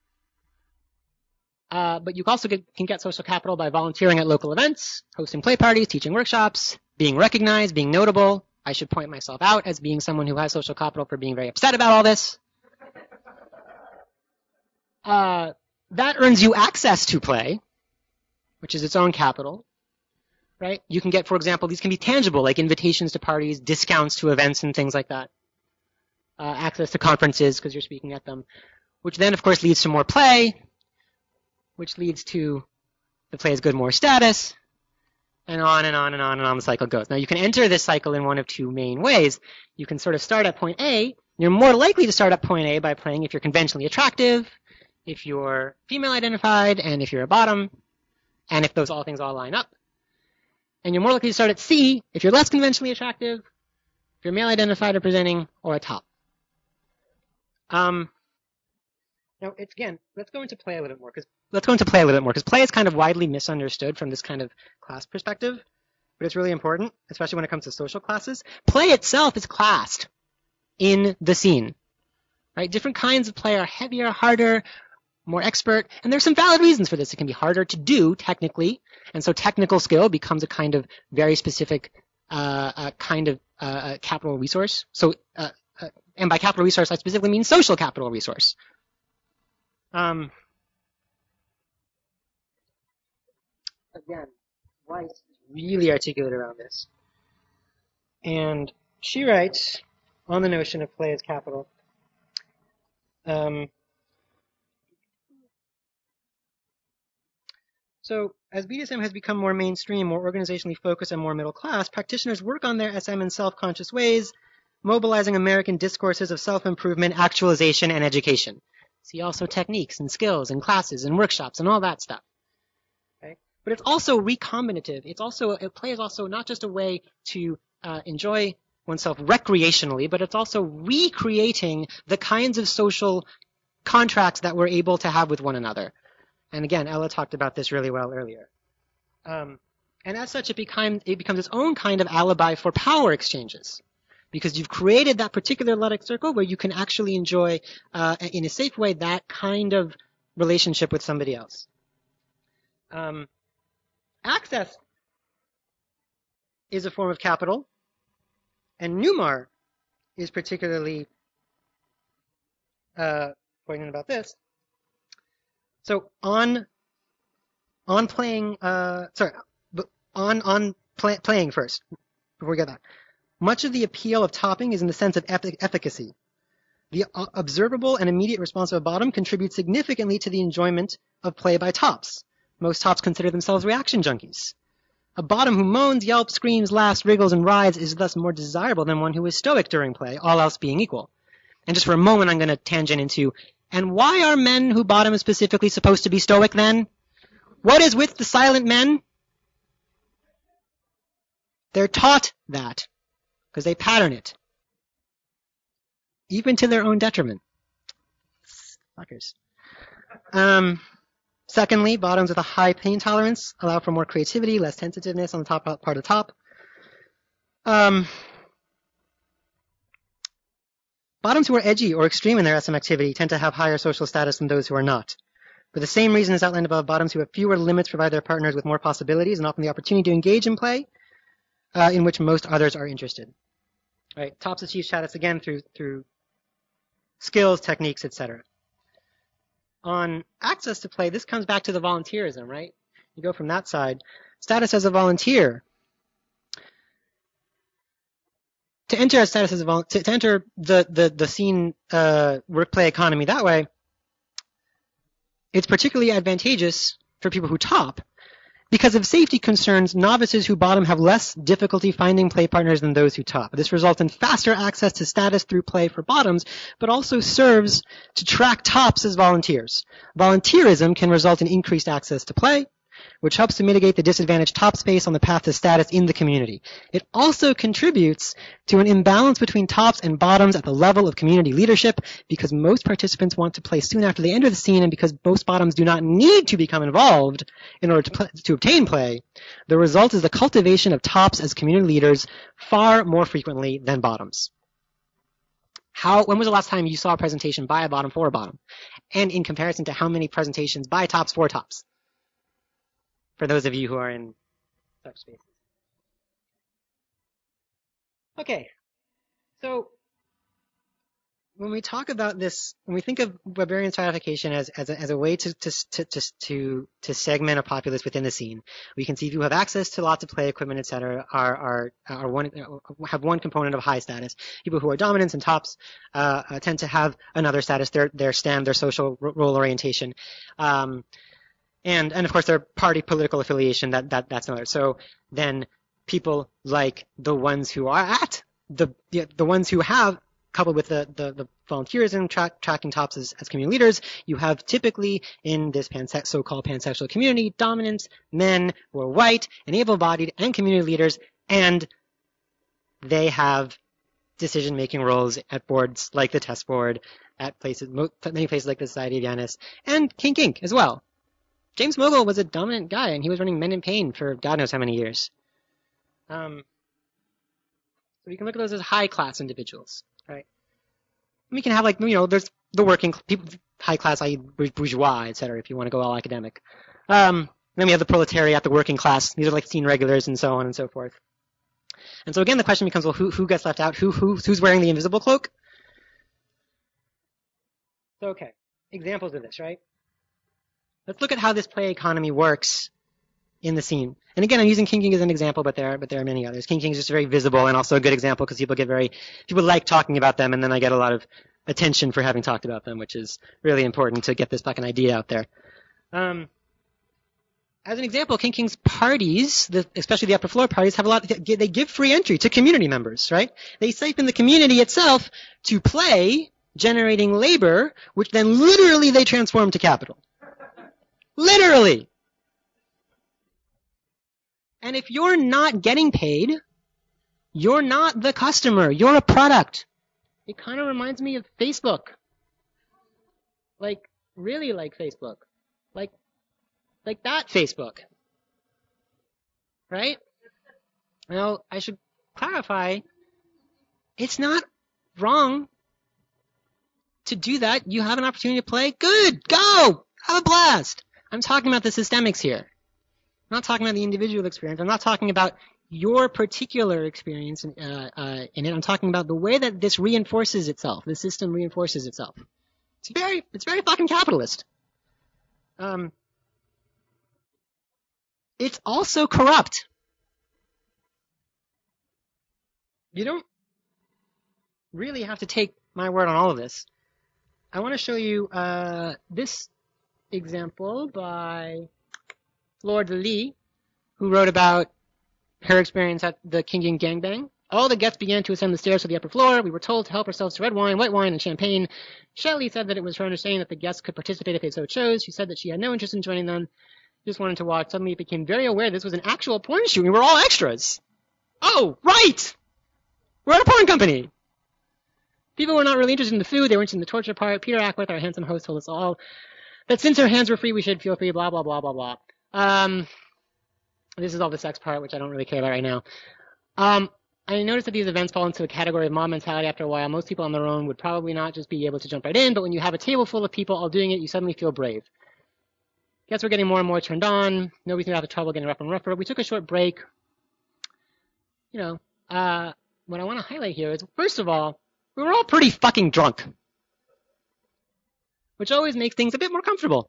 Uh, but you also get, can get social capital by volunteering at local events, hosting play parties, teaching workshops, being recognized, being notable. I should point myself out as being someone who has social capital for being very upset about all this. Uh, that earns you access to play, which is its own capital, right? You can get, for example, these can be tangible, like invitations to parties, discounts to events and things like that. Uh, access to conferences because you're speaking at them, which then, of course, leads to more play, which leads to the play is good, more status, and on and on and on and on the cycle goes. Now, you can enter this cycle in one of two main ways. You can sort of start at point A. You're more likely to start at point A by playing if you're conventionally attractive, if you're female identified, and if you're a bottom, and if those all things all line up. And you're more likely to start at C if you're less conventionally attractive, if you're male identified or presenting, or a top. Um, now, it's, again, let's go into play a little bit more, because let's go into play a little bit more, because play is kind of widely misunderstood from this kind of class perspective, but it's really important, especially when it comes to social classes. Play itself is classed in the scene, right? Different kinds of play are heavier, harder, more expert, and there's some valid reasons for this. It can be harder to do, technically, and so technical skill becomes a kind of very specific uh, uh, kind of uh, capital resource. So, uh, uh, and by capital resource, I specifically mean social capital resource. Um, again, Weiss is really articulate around this. And she writes on the notion of play as capital. Um, so, as B D S M has become more mainstream, more organizationally focused, and more middle class, practitioners work on their S M in self-conscious ways, mobilizing American discourses of self-improvement, actualization, and education. See also techniques and skills and classes and workshops and all that stuff. Okay? But it's also recombinative. It's also, play is also not just a way to uh, enjoy oneself recreationally, but it's also recreating the kinds of social contracts that we're able to have with one another. And again, Ella talked about this really well earlier. Um, and as such, it, become, it becomes its own kind of alibi for power exchanges. Because you've created that particular ludic circle where you can actually enjoy, uh, in a safe way, that kind of relationship with somebody else. Um, access is a form of capital, and Newmar is particularly uh, poignant about this. So on on playing, uh, sorry, on on play, playing first before we get that. Much of the appeal of topping is in the sense of efficacy. The observable and immediate response of a bottom contributes significantly to the enjoyment of play by tops. Most tops consider themselves reaction junkies. A bottom who moans, yelps, screams, laughs, wriggles, and writhes is thus more desirable than one who is stoic during play, all else being equal. And just for a moment, I'm going to tangent into And why are men who bottom specifically supposed to be stoic then? What is with the silent men? They're taught that because they pattern it, even to their own detriment. Fuckers. Um, secondly, bottoms with a high pain tolerance allow for more creativity, less tentativeness on the top part of the top. Um, bottoms who are edgy or extreme in their S M activity tend to have higher social status than those who are not. For the same reason as outlined above, bottoms who have fewer limits provide their partners with more possibilities and often the opportunity to engage in play uh, in which most others are interested. Right? Tops achieve status again through through skills, techniques, et cetera. On access to play, this comes back to the volunteerism, right? You go from that side. Status as a volunteer. To enter a status as a volunteer, to enter the the the scene uh, work play economy that way, it's particularly advantageous for people who top. Because of safety concerns, novices who bottom have less difficulty finding play partners than those who top. This results in faster access to status through play for bottoms, but also serves to track tops as volunteers. Volunteerism can result in increased access to play, which helps to mitigate the disadvantaged top space on the path to status in the community. It also contributes to an imbalance between tops and bottoms at the level of community leadership because most participants want to play soon after they enter the scene and because most bottoms do not need to become involved in order to, play, to obtain play. The result is the cultivation of tops as community leaders far more frequently than bottoms. How, when was the last time you saw a presentation by a bottom for a bottom? And in comparison to how many presentations by tops for tops? For those of you who are in such spaces. Okay, so when we talk about this, when we think of Weberian stratification as as a, as a way to to to to to segment a populace within the scene, we can see people who have access to lots of play equipment, et cetera, are are are one have one component of high status. People who are dominants and tops uh, uh, tend to have another status, their their STEM, their social role orientation. Um, And, and of course, their party political affiliation, that, that, that's another. So then people like the ones who are at, the, the, the ones who have, coupled with the, the, the volunteerism, track, tracking tops as, as community leaders, you have typically in this panse- so-called pansexual community, dominants, men who are white and able-bodied and community leaders, and they have decision-making roles at boards like the test board, at places, many places like the Society of Janus, and Kink Inc as well. James Mogul was a dominant guy, and he was running Men in Pain for God knows how many years. Um, so we can look at those as high-class individuals, right? And we can have, like, you know, there's the working people, high-class, that is bourgeois, et cetera, if you want to go all academic. Um, then we have the proletariat, the working class. These are like scene regulars and so on and so forth. And so again, the question becomes, well, who who gets left out? Who who who's wearing the invisible cloak? So, okay, examples of this, right? Let's look at how this play economy works in the scene. And again, I'm using King King as an example, but there, but there are many others. King King is just very visible and also a good example because people get very, people like talking about them, and then I get a lot of attention for having talked about them, which is really important to get this fucking idea out there. Um, as an example, King King's parties, the, especially the upper floor parties, have a lot. They give free entry to community members, right? They siphon the community itself to play, generating labor, which then literally they transform to capital. Literally. And if you're not getting paid, you're not the customer. You're a product. It kind of reminds me of Facebook. Like, really like Facebook. Like, like that Facebook. Right? Well, I should clarify, it's not wrong to do that. You have an opportunity to play. Good. Go. Have a blast. I'm talking about the systemics here. I'm not talking about the individual experience. I'm not talking about your particular experience in, uh, uh, in it. I'm talking about the way that this reinforces itself. The system reinforces itself. It's very, it's very fucking capitalist. Um, it's also corrupt. You don't really have to take my word on all of this. I want to show you uh, this example by Lord Lee, who wrote about her experience at the King King Gangbang All the guests began to ascend the stairs to the upper floor. We were told to help ourselves to red wine, white wine, and champagne. Shelley said that it was her understanding that the guests could participate if they so chose. She said that she had no interest in joining them, just wanted to watch. Suddenly it became very aware this was an actual porn shoot. We were all extras. Oh, right! We're at a porn company! People were not really interested in the food. They were interested in the torture part. Peter Ackworth, our handsome host, told us all that since our hands were free, we should feel free, blah, blah, blah, blah, blah. Um, this is all the sex part, which I don't really care about right now. Um, I noticed that these events fall into a category of mob mentality after a while. Most people on their own would probably not just be able to jump right in, but when you have a table full of people all doing it, you suddenly feel brave. Guess we're getting more and more turned on. Nobody seemed to have trouble getting rougher and rougher. We took a short break. You know, uh, what I want to highlight here is, first of all, we were all pretty fucking drunk, which always makes things a bit more comfortable.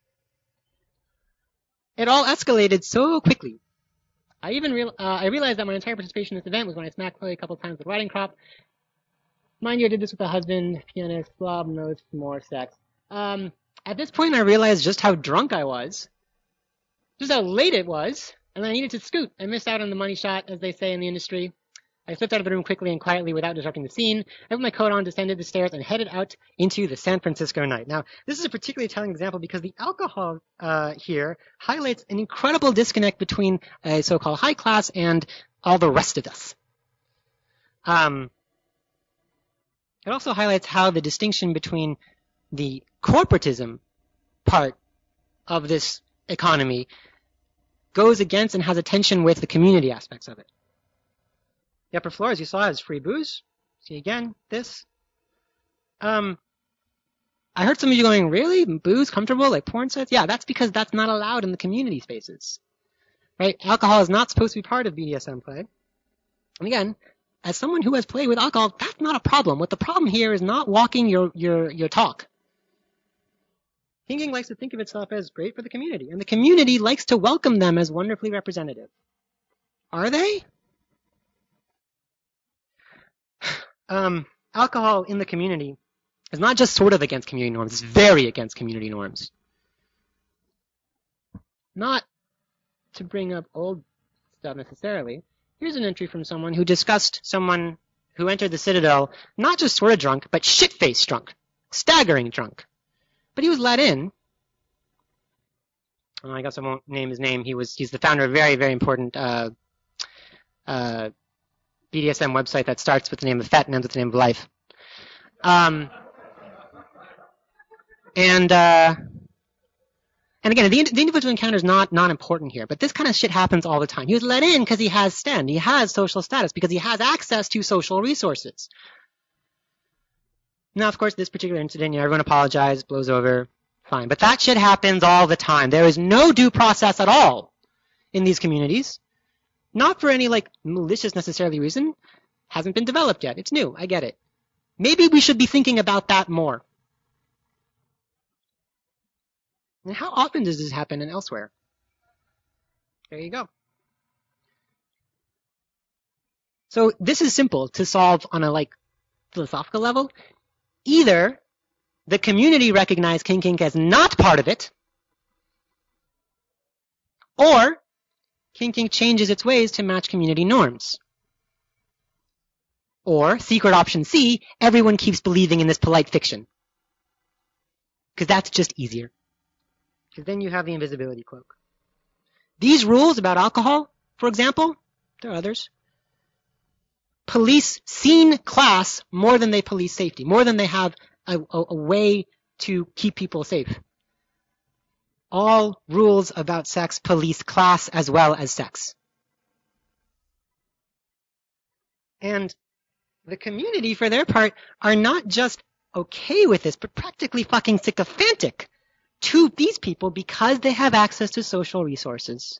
It all escalated so quickly. I even real, uh, I realized that my entire participation in this event was when I smacked Chloe a couple times with riding crop. Mind you, I did this with a husband, pianist, slob, knows more sex. Um, at this point, I realized just how drunk I was, just how late it was, and I needed to scoot. I missed out on the money shot, as they say in the industry. I slipped out of the room quickly and quietly without disrupting the scene. I put my coat on, descended the stairs, and headed out into the San Francisco night. Now, this is a particularly telling example because the alcohol uh, here highlights an incredible disconnect between a so-called high class and all the rest of us. Um, it also highlights how the distinction between the corporatism part of this economy goes against and has a tension with the community aspects of it. The upper floor, as you saw, is free booze. See again, this. Um, I heard some of you going, really? Booze, comfortable, like porn sites? Yeah, that's because that's not allowed in the community spaces. Right? Alcohol is not supposed to be part of B D S M play. And again, as someone who has played with alcohol, that's not a problem. What the problem here is not walking your, your, your talk. Kinking likes to think of itself as great for the community, and the community likes to welcome them as wonderfully representative. Are they? Um, alcohol in the community is not just sort of against community norms, it's very against community norms. Not to bring up old stuff necessarily. Here's an entry from someone who discussed someone who entered the Citadel, not just sort of drunk, but shit-faced drunk, staggering drunk. But he was let in. Well, I guess I won't name his name. He was, he's the founder of a very, very important, uh, uh, B D S M website that starts with the name of Fet and ends with the name of Life. Um, and, uh, and again, the, the individual encounter is not, not important here, but this kind of shit happens all the time. He was let in because he has stand, he has social status, because he has access to social resources. Now, of course, this particular incident, you know, everyone apologized, blows over, fine. But that shit happens all the time. There is no due process at all in these communities. Not for any, like, malicious necessarily reason. Hasn't been developed yet. It's new. I get it. Maybe we should be thinking about that more. And how often does this happen and elsewhere? There you go. So this is simple to solve on a, like, philosophical level. Either the community recognized King Kink as not part of it, or King Kink changes its ways to match community norms. Or, secret option C, everyone keeps believing in this polite fiction. Because that's just easier. Because then you have the invisibility cloak. These rules about alcohol, for example, there are others, police scene class more than they police safety, more than they have a, a, a way to keep people safe. All rules about sex police class as well as sex. And the community, for their part, are not just okay with this, but practically fucking sycophantic to these people because they have access to social resources.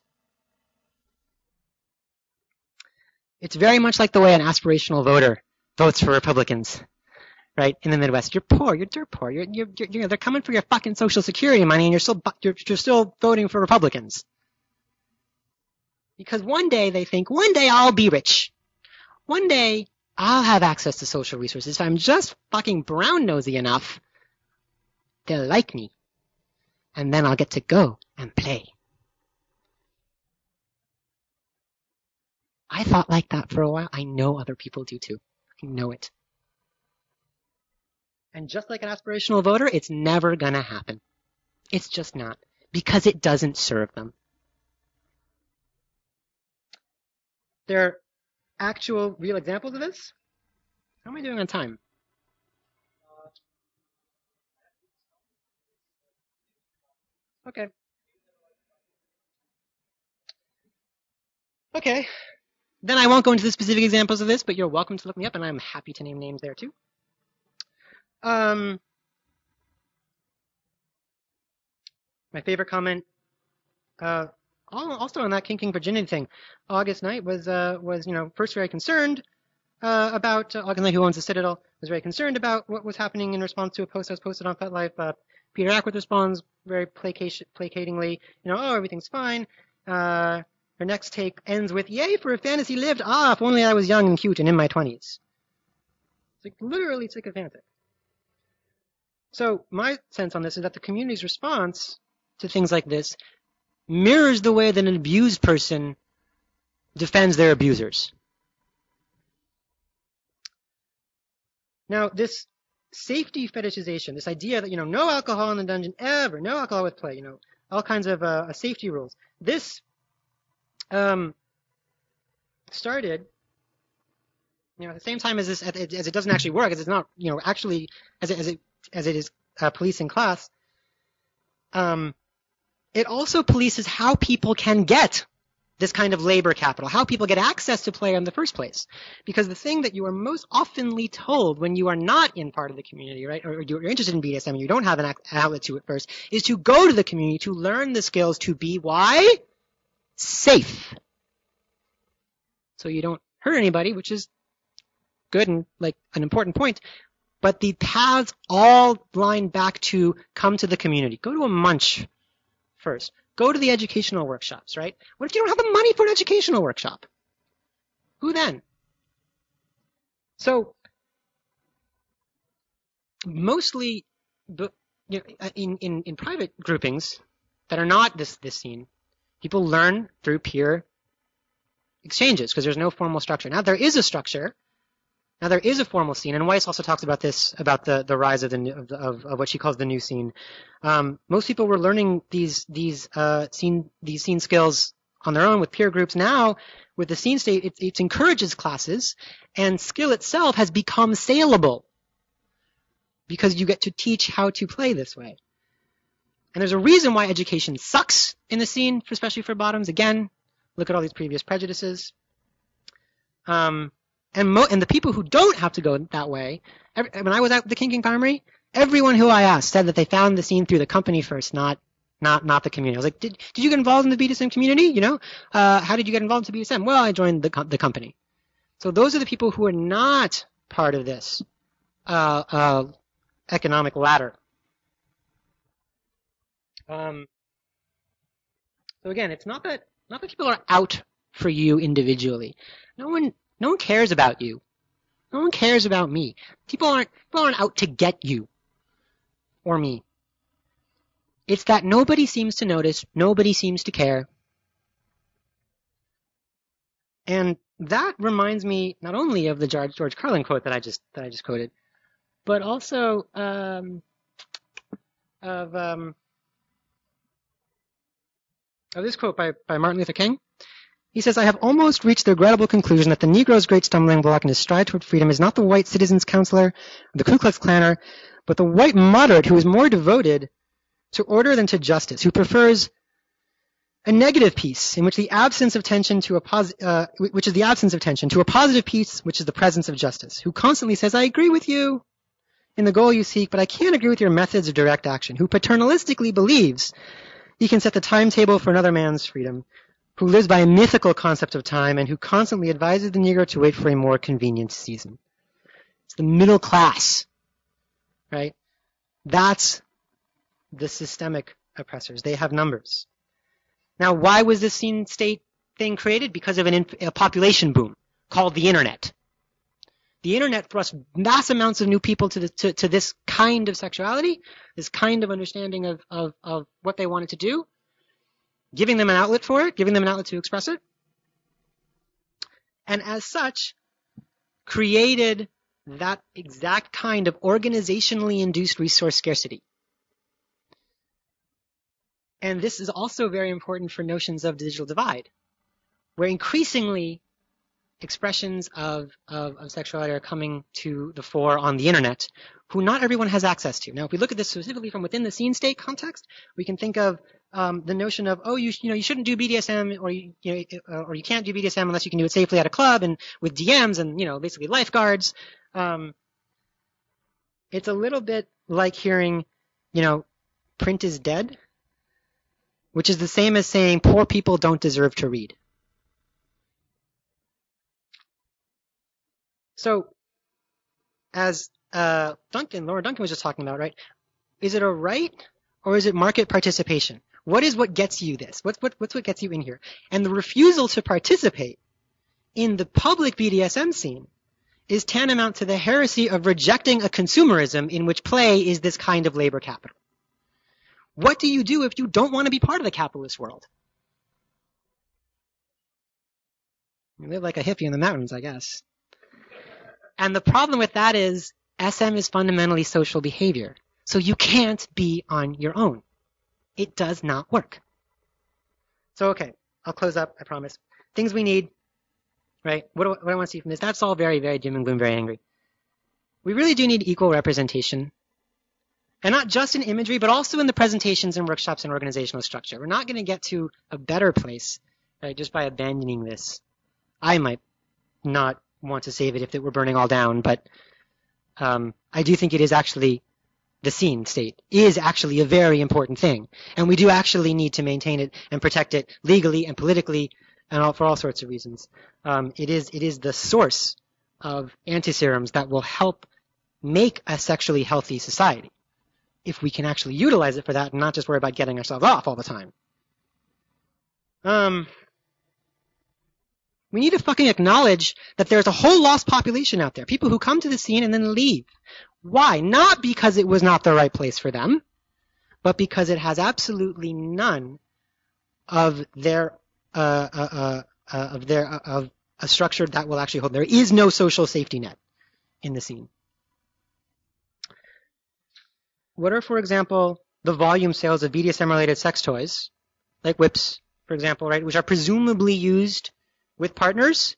It's very much like the way an aspirational voter votes for Republicans, right? In the Midwest, you're poor, you're dirt poor, you're, you're, you're, you know, they're coming for your fucking Social Security money, and you're still, you're, you're still voting for Republicans. Because one day they think, one day I'll be rich. One day I'll have access to social resources. If I'm just fucking brown nosy enough, they'll like me. And then I'll get to go and play. I thought like that for a while. I know other people do too. I know it. And just like an aspirational voter, it's never gonna happen. It's just not. Because it doesn't serve them. There are actual, real examples of this. How am I doing on time? Okay. Okay. Then I won't go into the specific examples of this, but you're welcome to look me up, and I'm happy to name names there too. Um, my favorite comment, uh, also on that King King Virginity thing, August Knight was, uh, was you know, first very concerned uh, about uh, August Knight, who owns the Citadel, was very concerned about what was happening in response to a post that was posted on FetLife. Uh, Peter Ackworth responds very placation, placatingly, you know, oh, everything's fine. Uh, her next take ends with, yay for a fantasy lived. Ah, if only I was young and cute and in my twenties. It's like literally sycophantic. So my sense on this is that the community's response to things like this mirrors the way that an abused person defends their abusers. Now, this safety fetishization, this idea that, you know, no alcohol in the dungeon ever, no alcohol with play, you know, all kinds of uh, safety rules. This um, started, you know, at the same time as this, as it doesn't actually work, as it's not, you know, actually, as it, as it, as it is uh, policing class, um, it also polices how people can get this kind of labor capital, how people get access to play in the first place. Because the thing that you are most oftenly told when you are not in part of the community, right, or you're interested in B D S M and you don't have an outlet to it first, is to go to the community to learn the skills to be, why? Safe. So you don't hurt anybody, which is good and like an important point. But the paths all line back to come to the community. Go to a munch first. Go to the educational workshops, right? What if you don't have the money for an educational workshop? Who then? So, mostly, you know, in, in, in private groupings that are not this, this scene, people learn through peer exchanges because there's no formal structure. Now, there is a structure. Now, there is a formal scene, and Weiss also talks about this, about the, the rise of, the, of, of, of what she calls the new scene. Um, most people were learning these these uh, scene these scene skills on their own with peer groups. Now, with the scene state, it, it encourages classes, and skill itself has become saleable because you get to teach how to play this way. And there's a reason why education sucks in the scene, especially for bottoms. Again, look at all these previous prejudices. Um, And, mo- and the people who don't have to go that way, every, when I was at the King King Primary, everyone who I asked said that they found the scene through the company first, not not not the community. I was like, did did you get involved in the B D S M community? You know, uh, how did you get involved in B D S M? Well, I joined the com- the company. So those are the people who are not part of this uh, uh, economic ladder. Um, so again, it's not that not that people are out for you individually. No one. No one cares about you. No one cares about me. People aren't, people aren't out to get you or me. It's that nobody seems to notice, nobody seems to care. And that reminds me not only of the George, George Carlin quote that I just that I just quoted, but also um, of um, of this quote by, by Martin Luther King. He says, I have almost reached the regrettable conclusion that the Negro's great stumbling block in his stride toward freedom is not the white citizen's counselor, the Ku Klux Klaner, but the white moderate who is more devoted to order than to justice, who prefers a negative peace in which the absence of tension to a posi- uh, which is the absence of tension to a positive peace, which is the presence of justice, who constantly says, I agree with you in the goal you seek, but I can't agree with your methods of direct action, who paternalistically believes he can set the timetable for another man's freedom, who lives by a mythical concept of time, and who constantly advises the Negro to wait for a more convenient season. It's the middle class, right? That's the systemic oppressors. They have numbers. Now, why was this scene state thing created? Because of an inf- a population boom called the Internet. The Internet thrust mass amounts of new people to, the, to, to this kind of sexuality, this kind of understanding of, of, of what they wanted to do, giving them an outlet for it, giving them an outlet to express it. and as such, created that exact kind of organizationally induced resource scarcity. And this is also very important for notions of digital divide, where increasingly expressions of, of, of sexuality are coming to the fore on the internet, who not everyone has access to. Now, if we look at this specifically from within the scene state context, we can think of um, the notion of, oh, you, you know, you shouldn't do B D S M, or you, you know, or you can't do B D S M unless you can do it safely at a club and with D Ms and, you know, basically lifeguards. Um, it's a little bit like hearing, you know, print is dead, which is the same as saying poor people don't deserve to read. So, as uh, Duncan, Laura Duncan was just talking about, right? Is it a right or is it market participation? What is what gets you this? What's what, what's what gets you in here? And the refusal to participate in the public B D S M scene is tantamount to the heresy of rejecting a consumerism in which play is this kind of labor capital. What do you do if you don't want to be part of the capitalist world? You live like a hippie in the mountains, I guess. And the problem with that is S M is fundamentally social behavior. So you can't be on your own. It does not work. So, okay, I'll close up, I promise. Things we need, right? What do, what do I want to see from this? That's all very, very doom and gloom, very angry. We really do need equal representation. And not just in imagery, but also in the presentations and workshops and organizational structure. We're not going to get to a better place, right, just by abandoning this. I might not want to save it if it were burning all down, but um, I do think it is actually, the scene state is actually a very important thing. And we do actually need to maintain it and protect it legally and politically and all, for all sorts of reasons. Um, it is it is the source of antiserums that will help make a sexually healthy society, if we can actually utilize it for that and not just worry about getting ourselves off all the time. Um, we need to fucking acknowledge that there's a whole lost population out there. People who come to the scene and then leave. Why? Not because it was not the right place for them, but because it has absolutely none of their, uh, uh, uh, uh of their, uh, of a structure that will actually hold. There is no social safety net in the scene. What are, for example, the volume sales of B D S M-related sex toys, like whips, for example, right, which are presumably used with partners,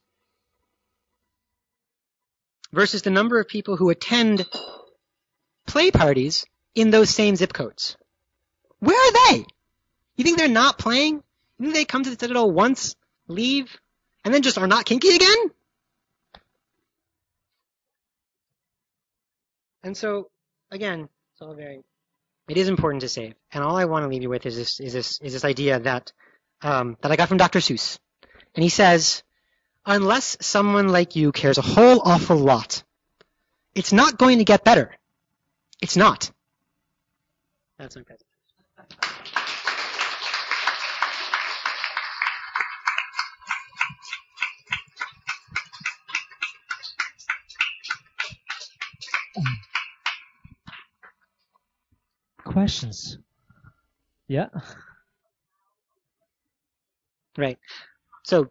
versus the number of people who attend play parties in those same zip codes? Where are they? You think they're not playing? You think they come to the Citadel once, leave, and then just are not kinky again? And so, again, it's all very, it is important to save. And all I want to leave you with is this, is this, is this idea that, um, that I got from Doctor Seuss. And he says, unless someone like you cares a whole awful lot, it's not going to get better. It's not. That's my presentation. Questions? Yeah. Right. So,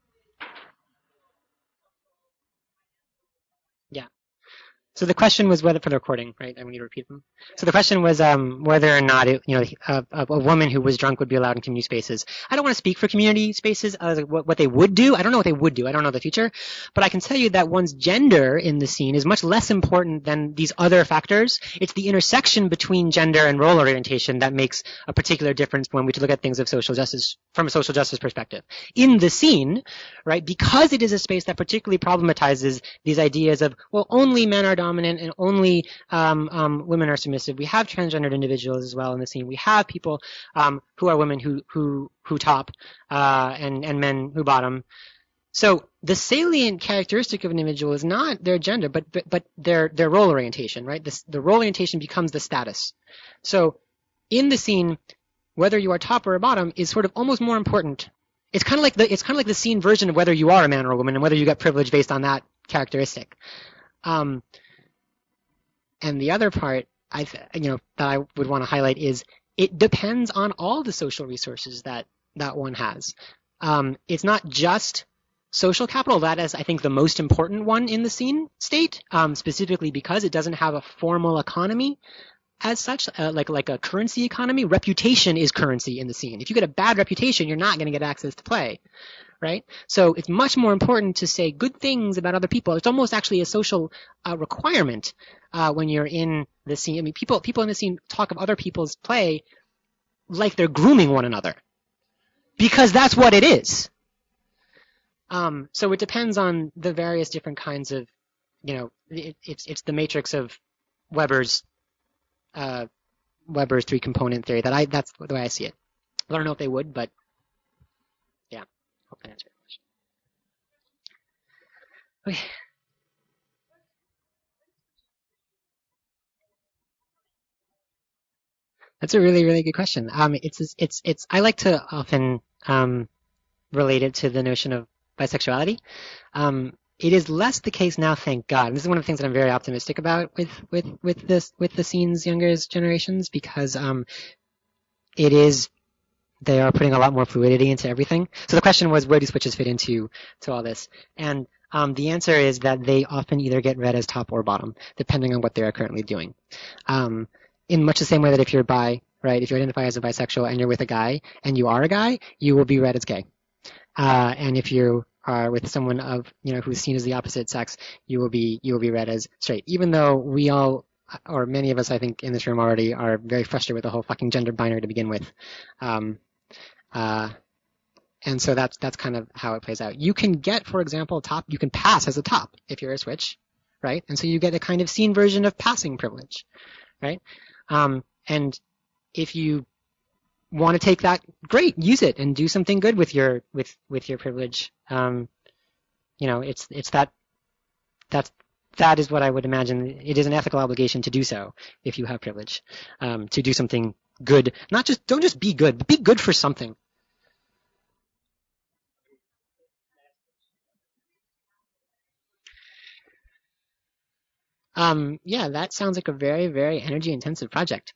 yeah. So the question was whether, for the recording, right? I need to repeat them. So the question was um, whether or not, it, you know, a, a woman who was drunk would be allowed in community spaces. I don't want to speak for community spaces, uh, what, what they would do. I don't know what they would do. I don't know the future. But I can tell you that one's gender in the scene is much less important than these other factors. It's the intersection between gender and role orientation that makes a particular difference when we look at things of social justice, from a social justice perspective. In the scene, right, because it is a space that particularly problematizes these ideas of, well, only men are dominant and only um, um, women are submissive. We have transgendered individuals as well in the scene. We have people um, who are women who who who top uh, and and men who bottom. So the salient characteristic of an individual is not their gender, but but, but their their role orientation, right? This, the role orientation becomes the status. So in the scene, whether you are top or a bottom is sort of almost more important. It's kind of like the it's kind of like the scene version of whether you are a man or a woman and whether you get privilege based on that characteristic. Um, and the other part, I th- you know, that I would want to highlight is it depends on all the social resources that that one has. Um, it's not just social capital, that is, I think, the most important one in the scene state, um, specifically because it doesn't have a formal economy as such, uh, like like a currency economy. Reputation is currency in the scene. If you get a bad reputation, you're not going to get access to play, right? So it's much more important to say good things about other people. It's almost actually a social uh, requirement uh, when you're in the scene. I mean, people people in the scene talk of other people's play like they're grooming one another, because that's what it is. Um, so it depends on the various different kinds of, you know, it, it's it's the matrix of Weber's uh, Weber's three component theory. That I that's the way I see it. I don't know if they would, but yeah, hope that answered the question. Okay. That's a really, really good question. Um, it's it's it's. I like to often um, relate it to the notion of bisexuality. Um, it is less the case now, thank God. And this is one of the things that I'm very optimistic about with with with this with the scene's younger generations, because um, it is they are putting a lot more fluidity into everything. So the question was, where do switches fit into to all this? And um, the answer is that they often either get read as top or bottom, depending on what they are currently doing. Um, in much the same way that if you're bi, right, if you identify as a bisexual and you're with a guy and you are a guy, you will be read as gay. Uh, and if you are with someone of, you know, who's seen as the opposite sex, you will be you will be read as straight. Even though we all, or many of us, I think, in this room already are very frustrated with the whole fucking gender binary to begin with. Um, uh, and so that's that's kind of how it plays out. You can get, for example, top. You can pass as a top if you're a switch, right? And so you get a kind of scene version of passing privilege, right? Um, and if you want to take that, great, use it and do something good with your with with your privilege. Um, you know, it's it's that that's that is what I would imagine. It is an ethical obligation to do so if you have privilege, um, to do something good. Not just don't just be good, but be good for something. Um, yeah, that sounds like a very very energy intensive project.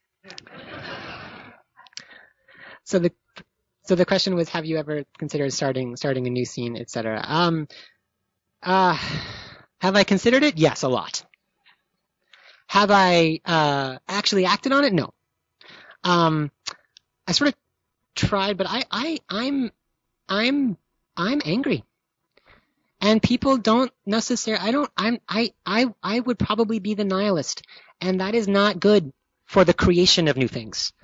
So the so the question was, have you ever considered starting starting a new scene, et cetera. Um, uh, have I considered it? Yes, a lot. Have I uh, actually acted on it? No. Um, I sort of tried, but I, I, I'm, I'm, I'm angry, and people don't necessarily. I don't. I'm. I. I. I would probably be the nihilist, and that is not good for the creation of new things.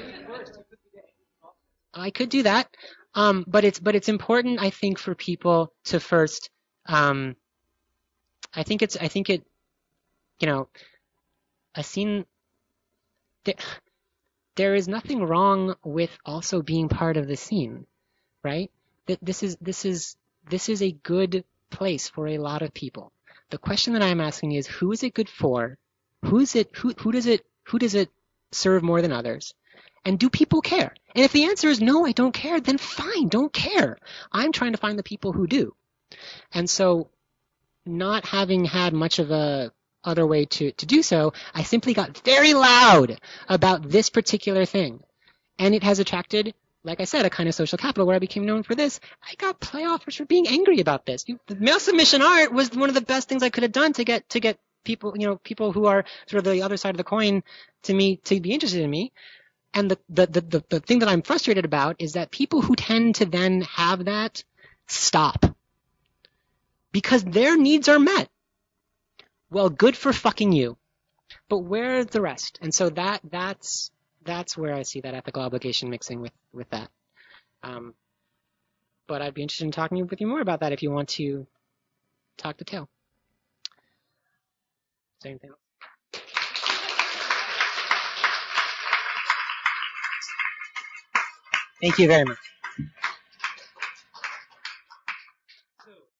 I could do that, um, but it's but it's important, I think, for people to first. Um, I think it's. I think it. You know, a scene. There is nothing wrong with also being part of the scene, right? This is this is this is a good place for a lot of people. The question that I'm asking is, who is it good for? Who is it? Who who does it? Who does it serve more than others? And do people care? And if the answer is no, I don't care, then fine, don't care. I'm trying to find the people who do. And so, not having had much of a other way to, to do so, I simply got very loud about this particular thing. And it has attracted, like I said, a kind of social capital where I became known for this. I got play offers for being angry about this. The male submission art was one of the best things I could have done to get to get people, you know, people who are sort of the other side of the coin to me, to be interested in me. And the, the, the, the, the thing that I'm frustrated about is that people who tend to then have that stop because their needs are met. Well, good for fucking you. But where's the rest? And so that that's that's where I see that ethical obligation mixing with, with that. Um, but I'd be interested in talking with you more about that if you want to talk to Tail. Is there anything else? Thank you very much.